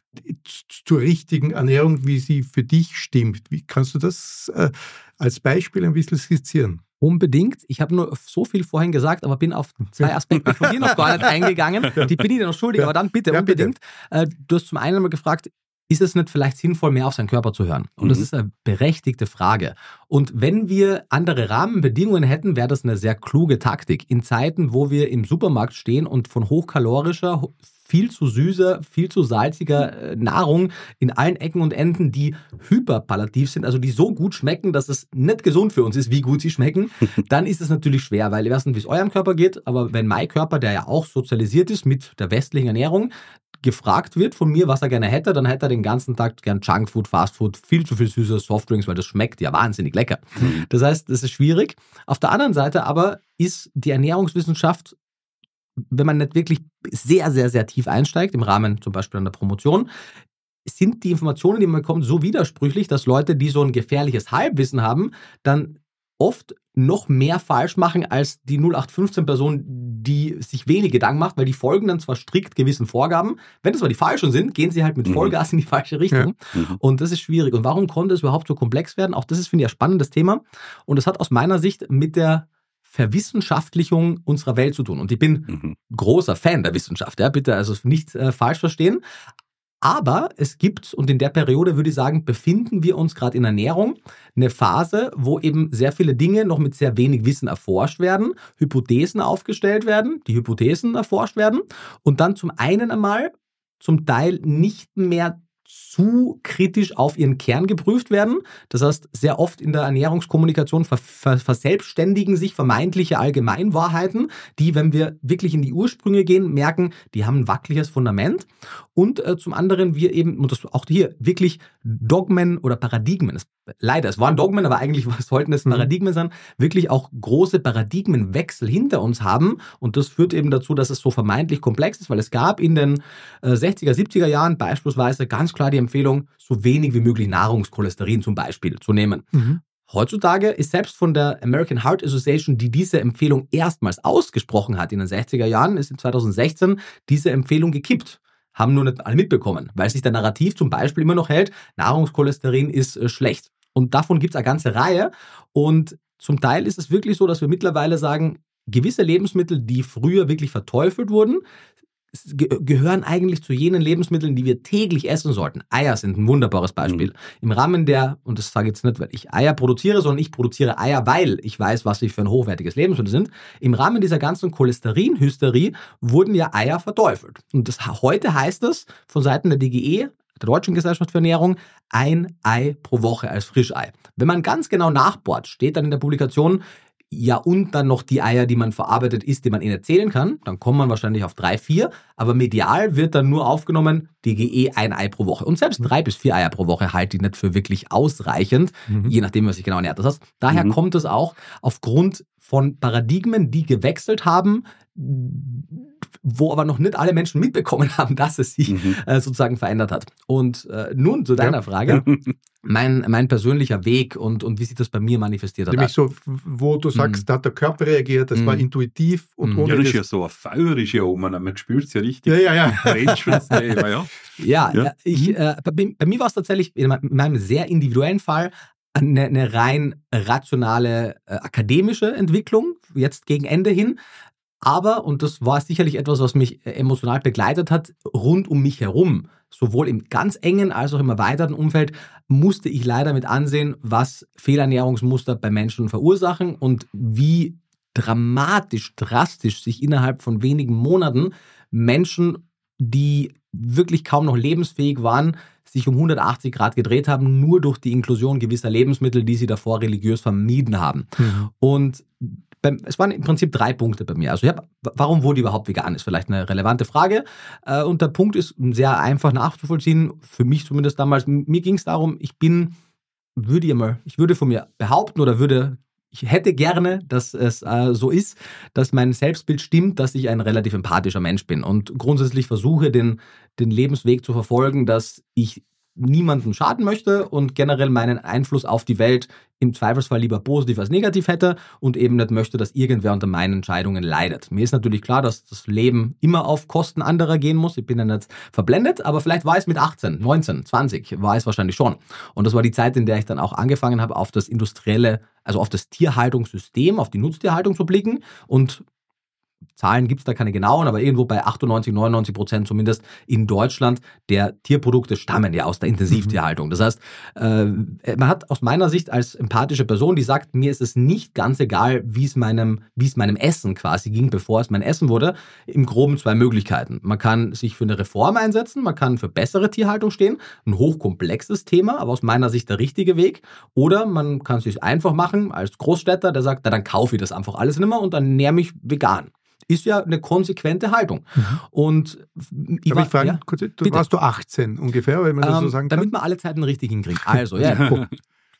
zur richtigen Ernährung, wie sie für dich stimmt, wie kannst du das äh, als Beispiel ein bisschen skizzieren? Unbedingt. Ich habe nur so viel vorhin gesagt, aber bin auf zwei Aspekte von dir noch gar nicht eingegangen. Die bin ich dir noch schuldig, aber dann bitte, ja, unbedingt. Bitte. Du hast zum einen mal gefragt, ist es nicht vielleicht sinnvoll, mehr auf seinen Körper zu hören? Und mhm. das ist eine berechtigte Frage. Und wenn wir andere Rahmenbedingungen hätten, wäre das eine sehr kluge Taktik. In Zeiten, wo wir im Supermarkt stehen und von hochkalorischer, viel zu süßer, viel zu salziger Nahrung in allen Ecken und Enden, die hyperpalativ sind, also die so gut schmecken, dass es nicht gesund für uns ist, wie gut sie schmecken, dann ist es natürlich schwer, weil ich weiß nicht, wie es eurem Körper geht, aber wenn mein Körper, der ja auch sozialisiert ist mit der westlichen Ernährung, gefragt wird von mir, was er gerne hätte, dann hätte er den ganzen Tag gern Junkfood, Fastfood, viel zu viel süße Softdrinks, weil das schmeckt ja wahnsinnig lecker. Das heißt, das ist schwierig. Auf der anderen Seite aber ist die Ernährungswissenschaft, wenn man nicht wirklich sehr, sehr, sehr tief einsteigt, im Rahmen zum Beispiel einer Promotion, sind die Informationen, die man bekommt, so widersprüchlich, dass Leute, die so ein gefährliches Halbwissen haben, dann oft noch mehr falsch machen als die null acht fünfzehn Person, die sich wenig Gedanken macht, weil die folgen dann zwar strikt gewissen Vorgaben, wenn das aber die falschen sind, gehen sie halt mit Vollgas in die falsche Richtung. Ja. Mhm. Und das ist schwierig. Und warum konnte es überhaupt so komplex werden? Auch das ist, finde ich, ein spannendes Thema. Und es hat aus meiner Sicht mit der Verwissenschaftlichung unserer Welt zu tun. Und ich bin mhm. großer Fan der Wissenschaft, ja, bitte also nicht äh, falsch verstehen. Aber es gibt, und in der Periode würde ich sagen, befinden wir uns gerade in Ernährung, eine Phase, wo eben sehr viele Dinge noch mit sehr wenig Wissen erforscht werden, Hypothesen aufgestellt werden, die Hypothesen erforscht werden und dann zum einen einmal zum Teil nicht mehr zu kritisch auf ihren Kern geprüft werden. Das heißt, sehr oft in der Ernährungskommunikation ver- ver- verselbstständigen sich vermeintliche Allgemeinwahrheiten, die, wenn wir wirklich in die Ursprünge gehen, merken, die haben ein wackeliges Fundament. Und äh, zum anderen wir eben, und das auch hier, wirklich Dogmen oder Paradigmen, es, leider, es waren Dogmen, aber eigentlich sollten es Paradigmen sein, wirklich auch große Paradigmenwechsel hinter uns haben. Und das führt eben dazu, dass es so vermeintlich komplex ist, weil es gab in den äh, sechziger, siebziger Jahren beispielsweise ganz klar die Empfehlung, so wenig wie möglich Nahrungskolesterin zum Beispiel zu nehmen. Mhm. Heutzutage ist selbst von der American Heart Association, die diese Empfehlung erstmals ausgesprochen hat in den sechziger Jahren, ist in zweitausendsechzehn diese Empfehlung gekippt. Haben nur nicht alle mitbekommen, weil sich der Narrativ zum Beispiel immer noch hält, Nahrungskolesterin ist äh, schlecht. Und davon gibt es eine ganze Reihe. Und zum Teil ist es wirklich so, dass wir mittlerweile sagen, gewisse Lebensmittel, die früher wirklich verteufelt wurden, ge- gehören eigentlich zu jenen Lebensmitteln, die wir täglich essen sollten. Eier sind ein wunderbares Beispiel. Mhm. Im Rahmen der, und das sage ich jetzt nicht, weil ich Eier produziere, sondern ich produziere Eier, weil ich weiß, was sie für ein hochwertiges Lebensmittel sind. Im Rahmen dieser ganzen Cholesterinhysterie wurden ja Eier verteufelt. Und das, heute heißt es von Seiten der D G E, der Deutschen Gesellschaft für Ernährung, ein Ei pro Woche als Frischei. Wenn man ganz genau nachbohrt, steht dann in der Publikation, ja, und dann noch die Eier, die man verarbeitet isst, die man ihnen erzählen kann, dann kommt man wahrscheinlich auf drei, vier, aber medial wird dann nur aufgenommen, D G E ein Ei pro Woche. Und selbst drei bis vier Eier pro Woche halte ich nicht für wirklich ausreichend, mhm. je nachdem, was sich genau ernährt. Das heißt, daher mhm. kommt es auch aufgrund von Paradigmen, die gewechselt haben, wo aber noch nicht alle Menschen mitbekommen haben, dass es sich mhm. äh, sozusagen verändert hat. Und äh, nun zu deiner ja. Frage. Mein, mein persönlicher Weg und, und wie sich das bei mir manifestiert hat. Nämlich so, wo du sagst, mm. da hat der Körper reagiert, das mm. war intuitiv. Und mm. ohne ja, das ist ja so ein feuerisch hier oben, man spürt es ja richtig. Ja, ja, ja. ja. ja, ja. Ich, äh, bei, bei mir war es tatsächlich in meinem sehr individuellen Fall eine, eine rein rationale, äh, akademische Entwicklung, jetzt gegen Ende hin. Aber, und das war sicherlich etwas, was mich emotional begleitet hat, rund um mich herum, sowohl im ganz engen als auch im erweiterten Umfeld, musste ich leider mit ansehen, was Fehlernährungsmuster bei Menschen verursachen und wie dramatisch, drastisch sich innerhalb von wenigen Monaten Menschen, die wirklich kaum noch lebensfähig waren, sich um hundertachtzig Grad gedreht haben, nur durch die Inklusion gewisser Lebensmittel, die sie davor religiös vermieden haben. Mhm. Und beim, es waren im Prinzip drei Punkte bei mir. Also ich hab, warum wurde ich überhaupt vegan? Ist vielleicht eine relevante Frage. Und der Punkt ist sehr einfach nachzuvollziehen, für mich zumindest damals. Mir ging es darum, ich bin, würde ich mal, ich würde von mir behaupten oder würde, ich hätte gerne, dass es äh, so ist, dass mein Selbstbild stimmt, dass ich ein relativ empathischer Mensch bin und grundsätzlich versuche, den, den Lebensweg zu verfolgen, dass ich niemandem schaden möchte und generell meinen Einfluss auf die Welt im Zweifelsfall lieber positiv als negativ hätte und eben nicht möchte, dass irgendwer unter meinen Entscheidungen leidet. Mir ist natürlich klar, dass das Leben immer auf Kosten anderer gehen muss. Ich bin ja nicht verblendet, aber vielleicht war es mit achtzehn, neunzehn, zwanzig, war es wahrscheinlich schon. Und das war die Zeit, in der ich dann auch angefangen habe, auf das industrielle, also auf das Tierhaltungssystem, auf die Nutztierhaltung zu blicken und Zahlen gibt es da keine genauen, aber irgendwo bei achtundneunzig, neunundneunzig Prozent zumindest in Deutschland der Tierprodukte stammen ja aus der Intensivtierhaltung. Das heißt, äh, man hat aus meiner Sicht als empathische Person, die sagt, mir ist es nicht ganz egal, wie es meinem, wie es meinem Essen quasi ging, bevor es mein Essen wurde, im Groben zwei Möglichkeiten. Man kann sich für eine Reform einsetzen, man kann für bessere Tierhaltung stehen, ein hochkomplexes Thema, aber aus meiner Sicht der richtige Weg. Oder man kann es sich einfach machen als Großstädter, der sagt, na, dann kaufe ich das einfach alles nicht mehr und dann ernähre mich vegan. Ist ja eine konsequente Haltung. Mhm. Und ich Darf war, ich fragen, ja, kurz, du warst du achtzehn ungefähr, wenn man das ähm, so sagen kann? Damit man alle Zeiten richtig hinkriegt. Also, ja, ich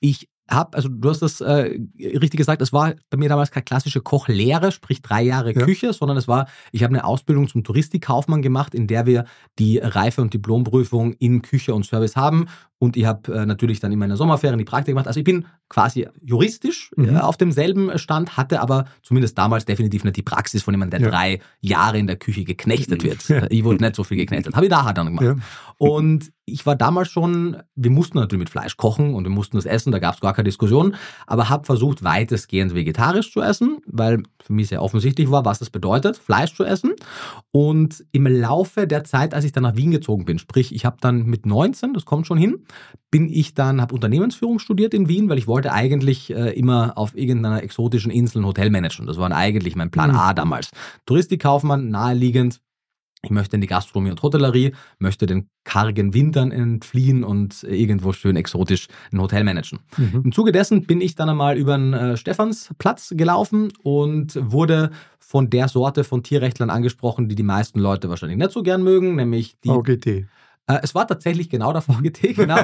hab, also du hast das äh, richtig gesagt, es war bei mir damals keine klassische Kochlehre, sprich drei Jahre ja. Küche, sondern es war, ich habe eine Ausbildung zum Touristikkaufmann gemacht, in der wir die Reife- und Diplomprüfung in Küche und Service haben. Und ich habe äh, natürlich dann in meiner Sommerferien die Praktik gemacht. Also ich bin quasi juristisch mhm. äh, auf demselben Stand, hatte aber zumindest damals definitiv nicht die Praxis von jemandem, der ja. drei Jahre in der Küche geknechtet wird. Ja. Ich wurde nicht so viel geknechtet. Habe ich da halt dann gemacht. Ja. Und ich war damals schon, wir mussten natürlich mit Fleisch kochen und wir mussten das essen, da gab es gar keine Diskussion, aber habe versucht, weitestgehend vegetarisch zu essen, weil für mich sehr offensichtlich war, was es bedeutet, Fleisch zu essen. Und im Laufe der Zeit, als ich dann nach Wien gezogen bin, sprich, ich habe dann mit neunzehn, das kommt schon hin, bin ich dann, habe Unternehmensführung studiert in Wien, weil ich wollte eigentlich äh, immer auf irgendeiner exotischen Insel ein Hotel managen. Das war eigentlich mein Plan mhm. A damals. Touristikkaufmann, naheliegend. Ich möchte in die Gastronomie und Hotellerie, möchte den kargen Wintern entfliehen und irgendwo schön exotisch ein Hotel managen. Mhm. Im Zuge dessen bin ich dann einmal über den äh, Stephansplatz gelaufen und wurde von der Sorte von Tierrechtlern angesprochen, die die meisten Leute wahrscheinlich nicht so gern mögen, nämlich die... V G T. Äh, es war tatsächlich genau der V G T, genau.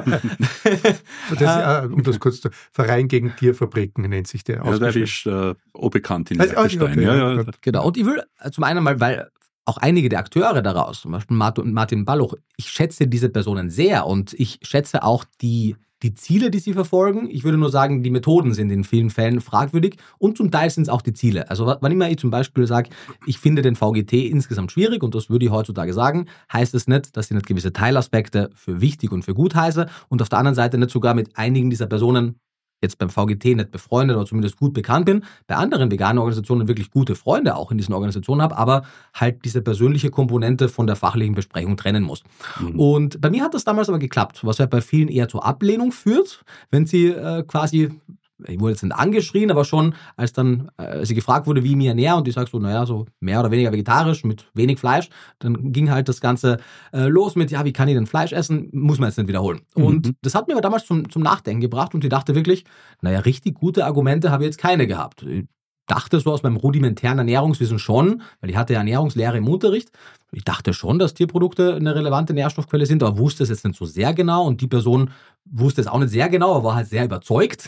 das, äh, um das kurz zu... Verein gegen Tierfabriken nennt sich der. Ja, der ist äh, auch bekannt in also, okay, okay, ja, ja. Genau, und ich will zum einen mal, weil... Auch einige der Akteure daraus, zum Beispiel Martin Balluch, ich schätze diese Personen sehr und ich schätze auch die, die Ziele, die sie verfolgen. Ich würde nur sagen, die Methoden sind in vielen Fällen fragwürdig und zum Teil sind es auch die Ziele. Also wann immer ich zum Beispiel sage, ich finde den V G T insgesamt schwierig und das würde ich heutzutage sagen, heißt es nicht, dass ich nicht gewisse Teilaspekte für wichtig und für gut heiße und auf der anderen Seite nicht sogar mit einigen dieser Personen jetzt beim V G T nicht befreundet oder zumindest gut bekannt bin, bei anderen veganen Organisationen wirklich gute Freunde auch in diesen Organisationen habe, aber halt diese persönliche Komponente von der fachlichen Besprechung trennen muss. Mhm. Und bei mir hat das damals aber geklappt, was ja bei vielen eher zur Ablehnung führt, wenn sie äh, quasi... Ich wurde jetzt nicht angeschrien, aber schon, als dann äh, sie gefragt wurde, wie ich mich ernähre und ich sage so, naja, so mehr oder weniger vegetarisch mit wenig Fleisch, dann ging halt das Ganze äh, los mit, ja, wie kann ich denn Fleisch essen? Muss man jetzt nicht wiederholen. Mhm. Und das hat mir aber damals zum, zum Nachdenken gebracht und ich dachte wirklich, naja, richtig gute Argumente habe ich jetzt keine gehabt. Ich dachte so aus meinem rudimentären Ernährungswissen schon, weil ich hatte ja Ernährungslehre im Unterricht, ich dachte schon, dass Tierprodukte eine relevante Nährstoffquelle sind, aber wusste es jetzt nicht so sehr genau und die Person wusste es auch nicht sehr genau, aber war halt sehr überzeugt.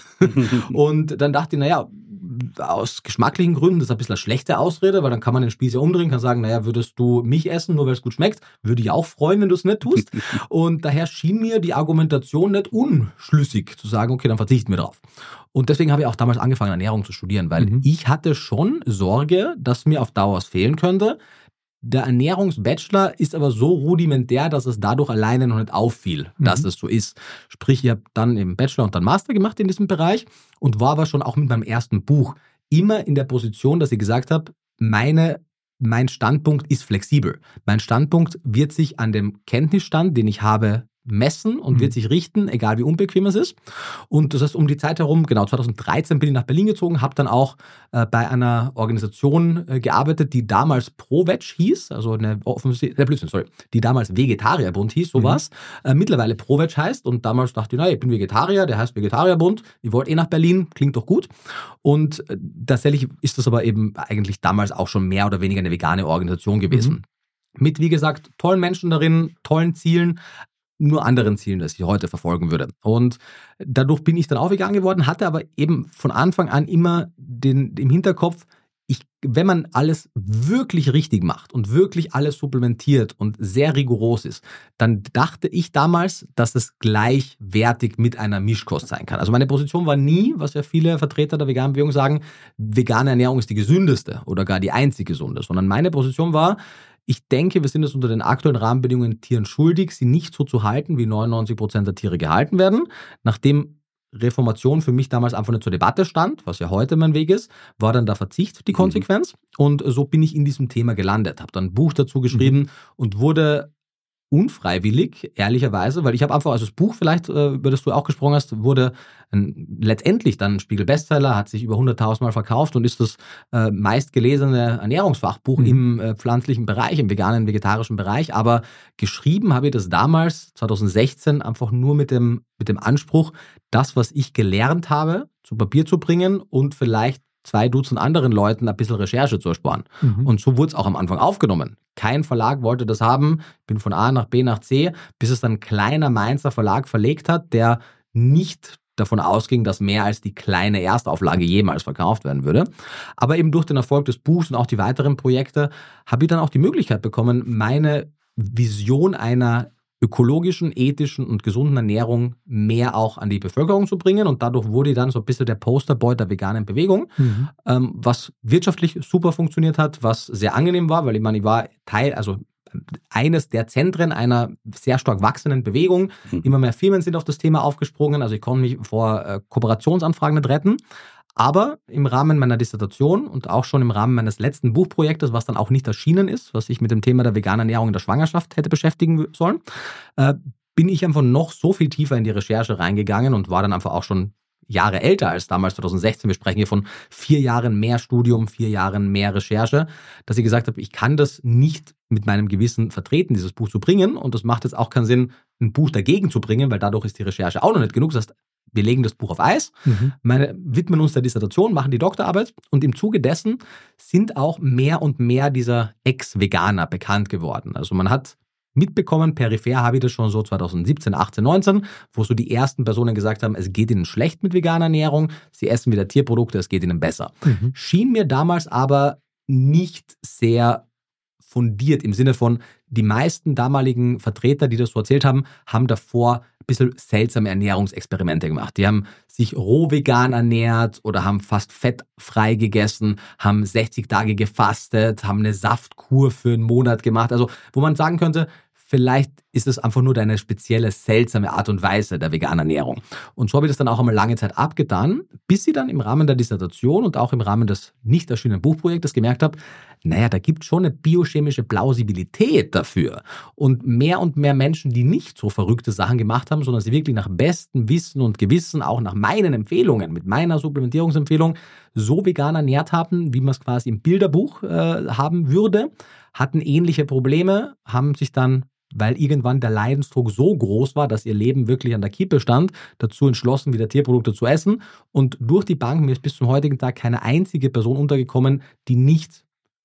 Und dann dachte ich, naja, aus geschmacklichen Gründen, das ist ein bisschen eine schlechte Ausrede, weil dann kann man den Spieß ja umdrehen, kann sagen, naja, würdest du mich essen, nur weil es gut schmeckt, würde ich auch freuen, wenn du es nicht tust. Und daher schien mir die Argumentation nicht unschlüssig zu sagen, okay, dann verzichten wir drauf. Und deswegen habe ich auch damals angefangen, Ernährung zu studieren, weil mhm. ich hatte schon Sorge, dass mir auf Dauer was fehlen könnte. Der Ernährungsbachelor ist aber so rudimentär, dass es dadurch alleine noch nicht auffiel, mhm. dass es so ist. Sprich, ich habe dann im Bachelor und dann Master gemacht in diesem Bereich und war aber schon auch mit meinem ersten Buch immer in der Position, dass ich gesagt habe, meine, mein Standpunkt ist flexibel. Mein Standpunkt wird sich an dem Kenntnisstand, den ich habe, messen und mhm. wird sich richten, egal wie unbequem es ist. Und das heißt, um die Zeit herum, genau zweitausenddreizehn bin ich nach Berlin gezogen, habe dann auch äh, bei einer Organisation äh, gearbeitet, die damals ProVeg hieß, also eine offensichtlich, äh, Blödsinn, sorry, die damals Vegetarierbund hieß, sowas. Mhm. Äh, mittlerweile ProVeg heißt und damals dachte ich, na, ich bin Vegetarier, der heißt Vegetarierbund, ich wollte eh nach Berlin, klingt doch gut. Und äh, tatsächlich ist das aber eben eigentlich damals auch schon mehr oder weniger eine vegane Organisation gewesen. Mhm. Mit, wie gesagt, tollen Menschen darin, tollen Zielen, nur anderen Zielen, das ich heute verfolgen würde. Und dadurch bin ich dann auch vegan geworden, hatte aber eben von Anfang an immer den, im Hinterkopf, ich, wenn man alles wirklich richtig macht und wirklich alles supplementiert und sehr rigoros ist, dann dachte ich damals, dass es gleichwertig mit einer Mischkost sein kann. Also meine Position war nie, was ja viele Vertreter der veganen Bewegung sagen, vegane Ernährung ist die gesündeste oder gar die einzig gesunde, sondern meine Position war, ich denke, wir sind es unter den aktuellen Rahmenbedingungen Tieren schuldig, sie nicht so zu halten, wie neunundneunzig Prozent der Tiere gehalten werden. Nachdem Reformation für mich damals einfach nicht zur Debatte stand, was ja heute mein Weg ist, war dann der Verzicht die Konsequenz. Mhm. Und so bin ich in diesem Thema gelandet, habe dann ein Buch dazu geschrieben mhm. und wurde unfreiwillig, ehrlicherweise, weil ich habe einfach, also das Buch vielleicht, über das du auch gesprochen hast, wurde ein, letztendlich dann ein Spiegel-Bestseller, hat sich über hunderttausend Mal verkauft und ist das äh, meistgelesene Ernährungsfachbuch mhm. im äh, pflanzlichen Bereich, im veganen, vegetarischen Bereich, aber geschrieben habe ich das damals, zweitausendsechzehn, einfach nur mit dem, mit dem Anspruch, das, was ich gelernt habe, zu Papier zu bringen und vielleicht zwei Dutzend anderen Leuten ein bisschen Recherche zu ersparen. Mhm. Und so wurde es auch am Anfang aufgenommen. Kein Verlag wollte das haben. Ich bin von A nach B nach C, bis es dann ein kleiner Mainzer Verlag verlegt hat, der nicht davon ausging, dass mehr als die kleine Erstauflage jemals verkauft werden würde. Aber eben durch den Erfolg des Buchs und auch die weiteren Projekte habe ich dann auch die Möglichkeit bekommen, meine Vision einer ökologischen, ethischen und gesunden Ernährung mehr auch an die Bevölkerung zu bringen. Und dadurch wurde ich dann so ein bisschen der Posterboy der veganen Bewegung, mhm. ähm, was wirtschaftlich super funktioniert hat, was sehr angenehm war, weil ich meine, ich war Teil, also eines der Zentren einer sehr stark wachsenden Bewegung. Mhm. Immer mehr Firmen sind auf das Thema aufgesprungen, also ich konnte mich vor äh, Kooperationsanfragen nicht retten. Aber im Rahmen meiner Dissertation und auch schon im Rahmen meines letzten Buchprojektes, was dann auch nicht erschienen ist, was sich mit dem Thema der veganen Ernährung in der Schwangerschaft hätte beschäftigen sollen, äh, bin ich einfach noch so viel tiefer in die Recherche reingegangen und war dann einfach auch schon Jahre älter als damals zwanzig sechzehn. Wir sprechen hier von vier Jahren mehr Studium, vier Jahren mehr Recherche, dass ich gesagt habe, ich kann das nicht mit meinem Gewissen vertreten, dieses Buch zu bringen. Und das macht jetzt auch keinen Sinn, ein Buch dagegen zu bringen, weil dadurch ist die Recherche auch noch nicht genug. Das heißt, wir legen das Buch auf Eis, mhm. meine, widmen uns der Dissertation, machen die Doktorarbeit und im Zuge dessen sind auch mehr und mehr dieser Ex-Veganer bekannt geworden. Also man hat mitbekommen, peripher habe ich das schon so zwanzig siebzehn, achtzehn, neunzehn, wo so die ersten Personen gesagt haben, es geht ihnen schlecht mit veganer Ernährung, sie essen wieder Tierprodukte, es geht ihnen besser. Mhm. Schien mir damals aber nicht sehr fundiert im Sinne von, die meisten damaligen Vertreter, die das so erzählt haben, haben davor ein bisschen seltsame Ernährungsexperimente gemacht. Die haben sich roh vegan ernährt oder haben fast fettfrei gegessen, haben sechzig Tage gefastet, haben eine Saftkur für einen Monat gemacht. Also wo man sagen könnte, vielleicht ist es einfach nur deine spezielle, seltsame Art und Weise der veganen Ernährung. Und so habe ich das dann auch einmal lange Zeit abgetan, bis ich dann im Rahmen der Dissertation und auch im Rahmen des nicht erschienenen Buchprojektes gemerkt habe, naja, da gibt es schon eine biochemische Plausibilität dafür. Und mehr und mehr Menschen, die nicht so verrückte Sachen gemacht haben, sondern sie wirklich nach bestem Wissen und Gewissen, auch nach meinen Empfehlungen, mit meiner Supplementierungsempfehlung, so vegan ernährt haben, wie man es quasi im Bilderbuch äh, haben würde, hatten ähnliche Probleme, haben sich dann, weil irgendwann der Leidensdruck so groß war, dass ihr Leben wirklich an der Kippe stand, dazu entschlossen, wieder Tierprodukte zu essen. Und durch die Bank, mir ist bis zum heutigen Tag keine einzige Person untergekommen, die nicht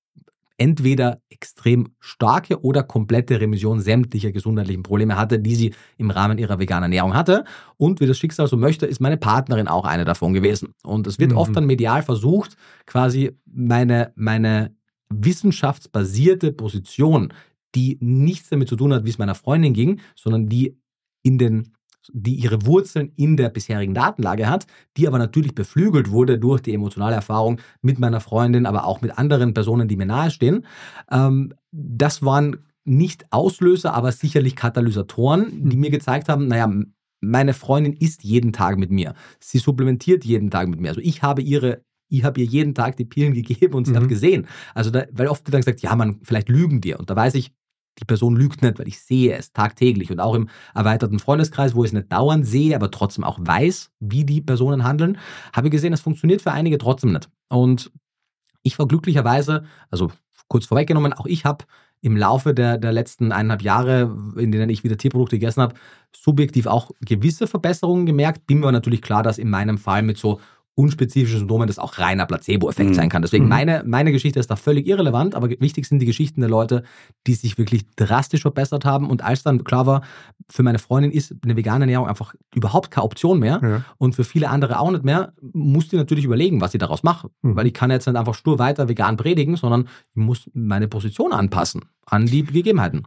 entweder extrem starke oder komplette Remission sämtlicher gesundheitlichen Probleme hatte, die sie im Rahmen ihrer veganen Ernährung hatte. Und wie das Schicksal so möchte, ist meine Partnerin auch eine davon gewesen. Und es wird mhm. oft dann medial versucht, quasi meine, meine wissenschaftsbasierte Position, die nichts damit zu tun hat, wie es meiner Freundin ging, sondern die in den die ihre Wurzeln in der bisherigen Datenlage hat, die aber natürlich beflügelt wurde durch die emotionale Erfahrung mit meiner Freundin, aber auch mit anderen Personen, die mir nahestehen. Ähm, das waren nicht Auslöser, aber sicherlich Katalysatoren, die mir gezeigt haben, naja, meine Freundin isst jeden Tag mit mir. Sie supplementiert jeden Tag mit mir. Also ich habe ihre Ich habe ihr jeden Tag die Pillen gegeben und sie mhm. hat gesehen. Also da, weil oft wird dann gesagt, ja, man, vielleicht lügen dir. Und da weiß ich, die Person lügt nicht, weil ich sehe es tagtäglich. Und auch im erweiterten Freundeskreis, wo ich es nicht dauernd sehe, aber trotzdem auch weiß, wie die Personen handeln, habe ich gesehen, es funktioniert für einige trotzdem nicht. Und ich war glücklicherweise, also kurz vorweggenommen, auch ich habe im Laufe der, der letzten eineinhalb Jahre, in denen ich wieder Tierprodukte gegessen habe, subjektiv auch gewisse Verbesserungen gemerkt. Bin mir aber natürlich klar, dass in meinem Fall mit so unspezifischen Symptomen das auch reiner Placebo-Effekt mhm. sein kann. Deswegen meine, meine Geschichte ist da völlig irrelevant, aber wichtig sind die Geschichten der Leute, die sich wirklich drastisch verbessert haben. Und als dann klar war, für meine Freundin ist eine vegane Ernährung einfach überhaupt keine Option mehr ja. und für viele andere auch nicht mehr, musste ich natürlich überlegen, was ich daraus mache. Mhm. Weil ich kann jetzt nicht einfach stur weiter vegan predigen, sondern ich muss meine Position anpassen an die Gegebenheiten.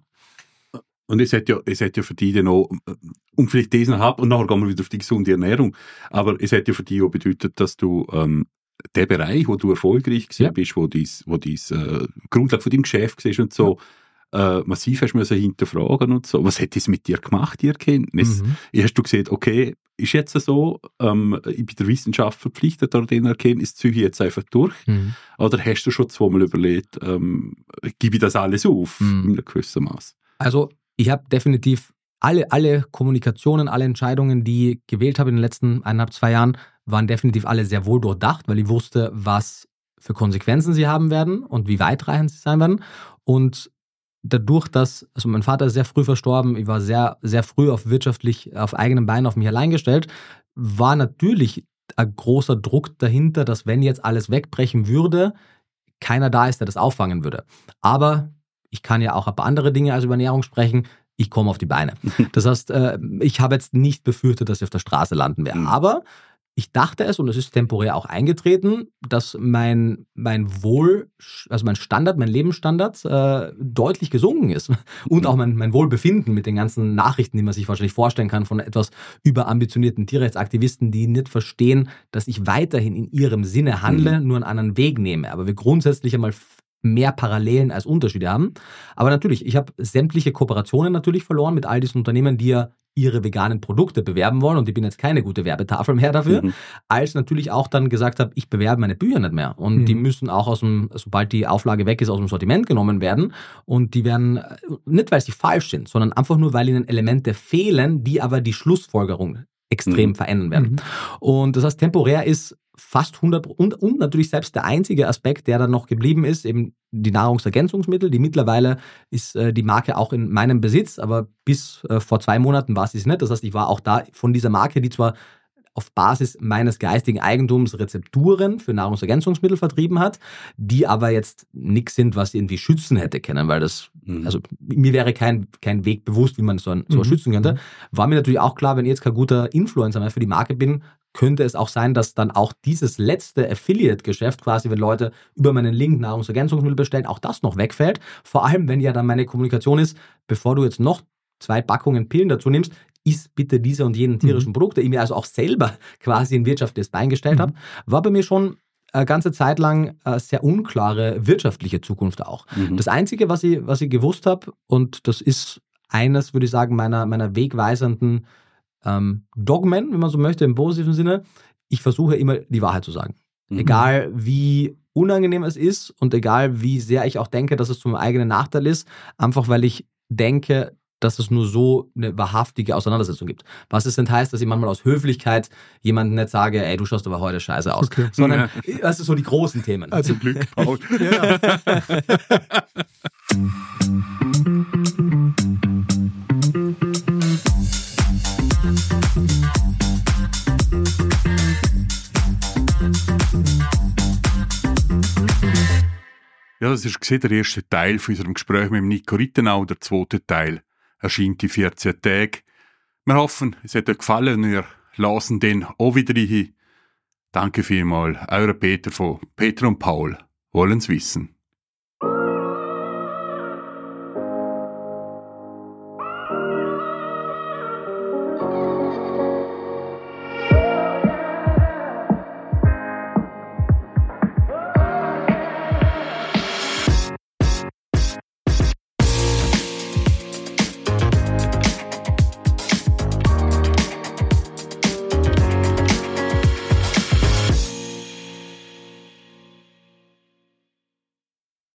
Und es hat ja, es hat ja für dich dann auch, um vielleicht das noch ab, und nachher gehen wir wieder auf die gesunde Ernährung, aber es hat ja für dich auch bedeutet, dass du ähm, den Bereich, wo du erfolgreich gewesen ja. bist, wo die wo dies, äh, Grundlage von deinem Geschäft war und so, ja. äh, massiv hast du müssen hinterfragen und so. Was hat das mit dir gemacht, die Erkenntnis? Mhm. Hast du gesehen, okay, ist jetzt so, ähm, ich bin der Wissenschaft verpflichtet, an den Erkenntnis ziehe ich jetzt einfach durch? Mhm. Oder hast du schon zweimal überlegt, ähm, gebe ich das alles auf, mhm. in einem gewissen Maß? Also, ich habe definitiv alle, alle Kommunikationen, alle Entscheidungen, die ich gewählt habe in den letzten eineinhalb, zwei Jahren, waren definitiv alle sehr wohl durchdacht, weil ich wusste, was für Konsequenzen sie haben werden und wie weitreichend sie sein werden. Und dadurch, dass, also mein Vater ist sehr früh verstorben, ich war sehr, sehr früh auf wirtschaftlich, auf eigenen Beinen auf mich allein gestellt, war natürlich ein großer Druck dahinter, dass wenn jetzt alles wegbrechen würde, keiner da ist, der das auffangen würde. Aber ich kann ja auch ein paar andere Dinge als über Ernährung sprechen. ich komme auf die Beine. Das heißt, ich habe jetzt nicht befürchtet, dass ich auf der Straße landen werde. Aber ich dachte es, und es ist temporär auch eingetreten, dass mein, mein Wohl, also mein Standard, mein Lebensstandard äh, deutlich gesunken ist. Und auch mein, mein Wohlbefinden mit den ganzen Nachrichten, die man sich wahrscheinlich vorstellen kann von etwas überambitionierten Tierrechtsaktivisten, die nicht verstehen, dass ich weiterhin in ihrem Sinne handle, mhm. nur einen anderen Weg nehme. Aber wir grundsätzlich einmal mehr Parallelen als Unterschiede haben. Aber natürlich, ich habe sämtliche Kooperationen natürlich verloren mit all diesen Unternehmen, die ja ihre veganen Produkte bewerben wollen, und ich bin jetzt keine gute Werbetafel mehr dafür, mhm. als natürlich auch dann gesagt habe, ich bewerbe meine Bücher nicht mehr. Und mhm. die müssen auch aus dem, sobald die Auflage weg ist, aus dem Sortiment genommen werden. Und die werden, nicht weil sie falsch sind, sondern einfach nur, weil ihnen Elemente fehlen, die aber die Schlussfolgerung extrem mhm. verändern werden. Mhm. Und das heißt, temporär ist fast hundert und, und natürlich selbst der einzige Aspekt, der dann noch geblieben ist, eben die Nahrungsergänzungsmittel, die mittlerweile ist äh, die Marke auch in meinem Besitz, aber bis äh, vor zwei Monaten war sie es nicht. Das heißt, ich war auch da von dieser Marke, die zwar auf Basis meines geistigen Eigentums Rezepturen für Nahrungsergänzungsmittel vertrieben hat, die aber jetzt nichts sind, was irgendwie schützen hätte können, weil das, mhm. also mir wäre kein, kein Weg bewusst, wie man so, so mhm. schützen könnte. War mir natürlich auch klar, wenn ich jetzt kein guter Influencer mehr für die Marke bin, könnte es auch sein, dass dann auch dieses letzte Affiliate-Geschäft quasi, wenn Leute über meinen Link Nahrungsergänzungsmittel bestellen, auch das noch wegfällt. Vor allem, wenn ja dann meine Kommunikation ist, bevor du jetzt noch zwei Packungen Pillen dazu nimmst, isst bitte diese und jenen tierischen mhm. Produkte, die ich mir also auch selber quasi in wirtschaftliches Bein gestellt mhm. habe, war bei mir schon eine ganze Zeit lang eine sehr unklare wirtschaftliche Zukunft auch. Mhm. Das Einzige, was ich, was ich gewusst habe, und das ist eines, würde ich sagen, meiner, meiner wegweisenden ähm, Dogmen, wenn man so möchte, im positiven Sinne, ich versuche immer die Wahrheit zu sagen. Mhm. Egal wie unangenehm es ist und egal wie sehr ich auch denke, dass es zum eigenen Nachteil ist, einfach weil ich denke, dass es nur so eine wahrhaftige Auseinandersetzung gibt. Was es denn heißt, dass ich manchmal aus Höflichkeit jemandem nicht sage, ey, du schaust aber heute scheiße aus. Okay. Sondern, ja. das sind so die großen Themen. Also Glück, Paul. ja. Ja, das ist der erste Teil von unserem Gespräch mit Nico Rittenau. Der zweite Teil erscheint in vierzehn Tagen. Wir hoffen, es hat euch gefallen und wir lassen den auch wieder rein. Danke vielmals, euer Peter von Peter und Paul wollen's wissen.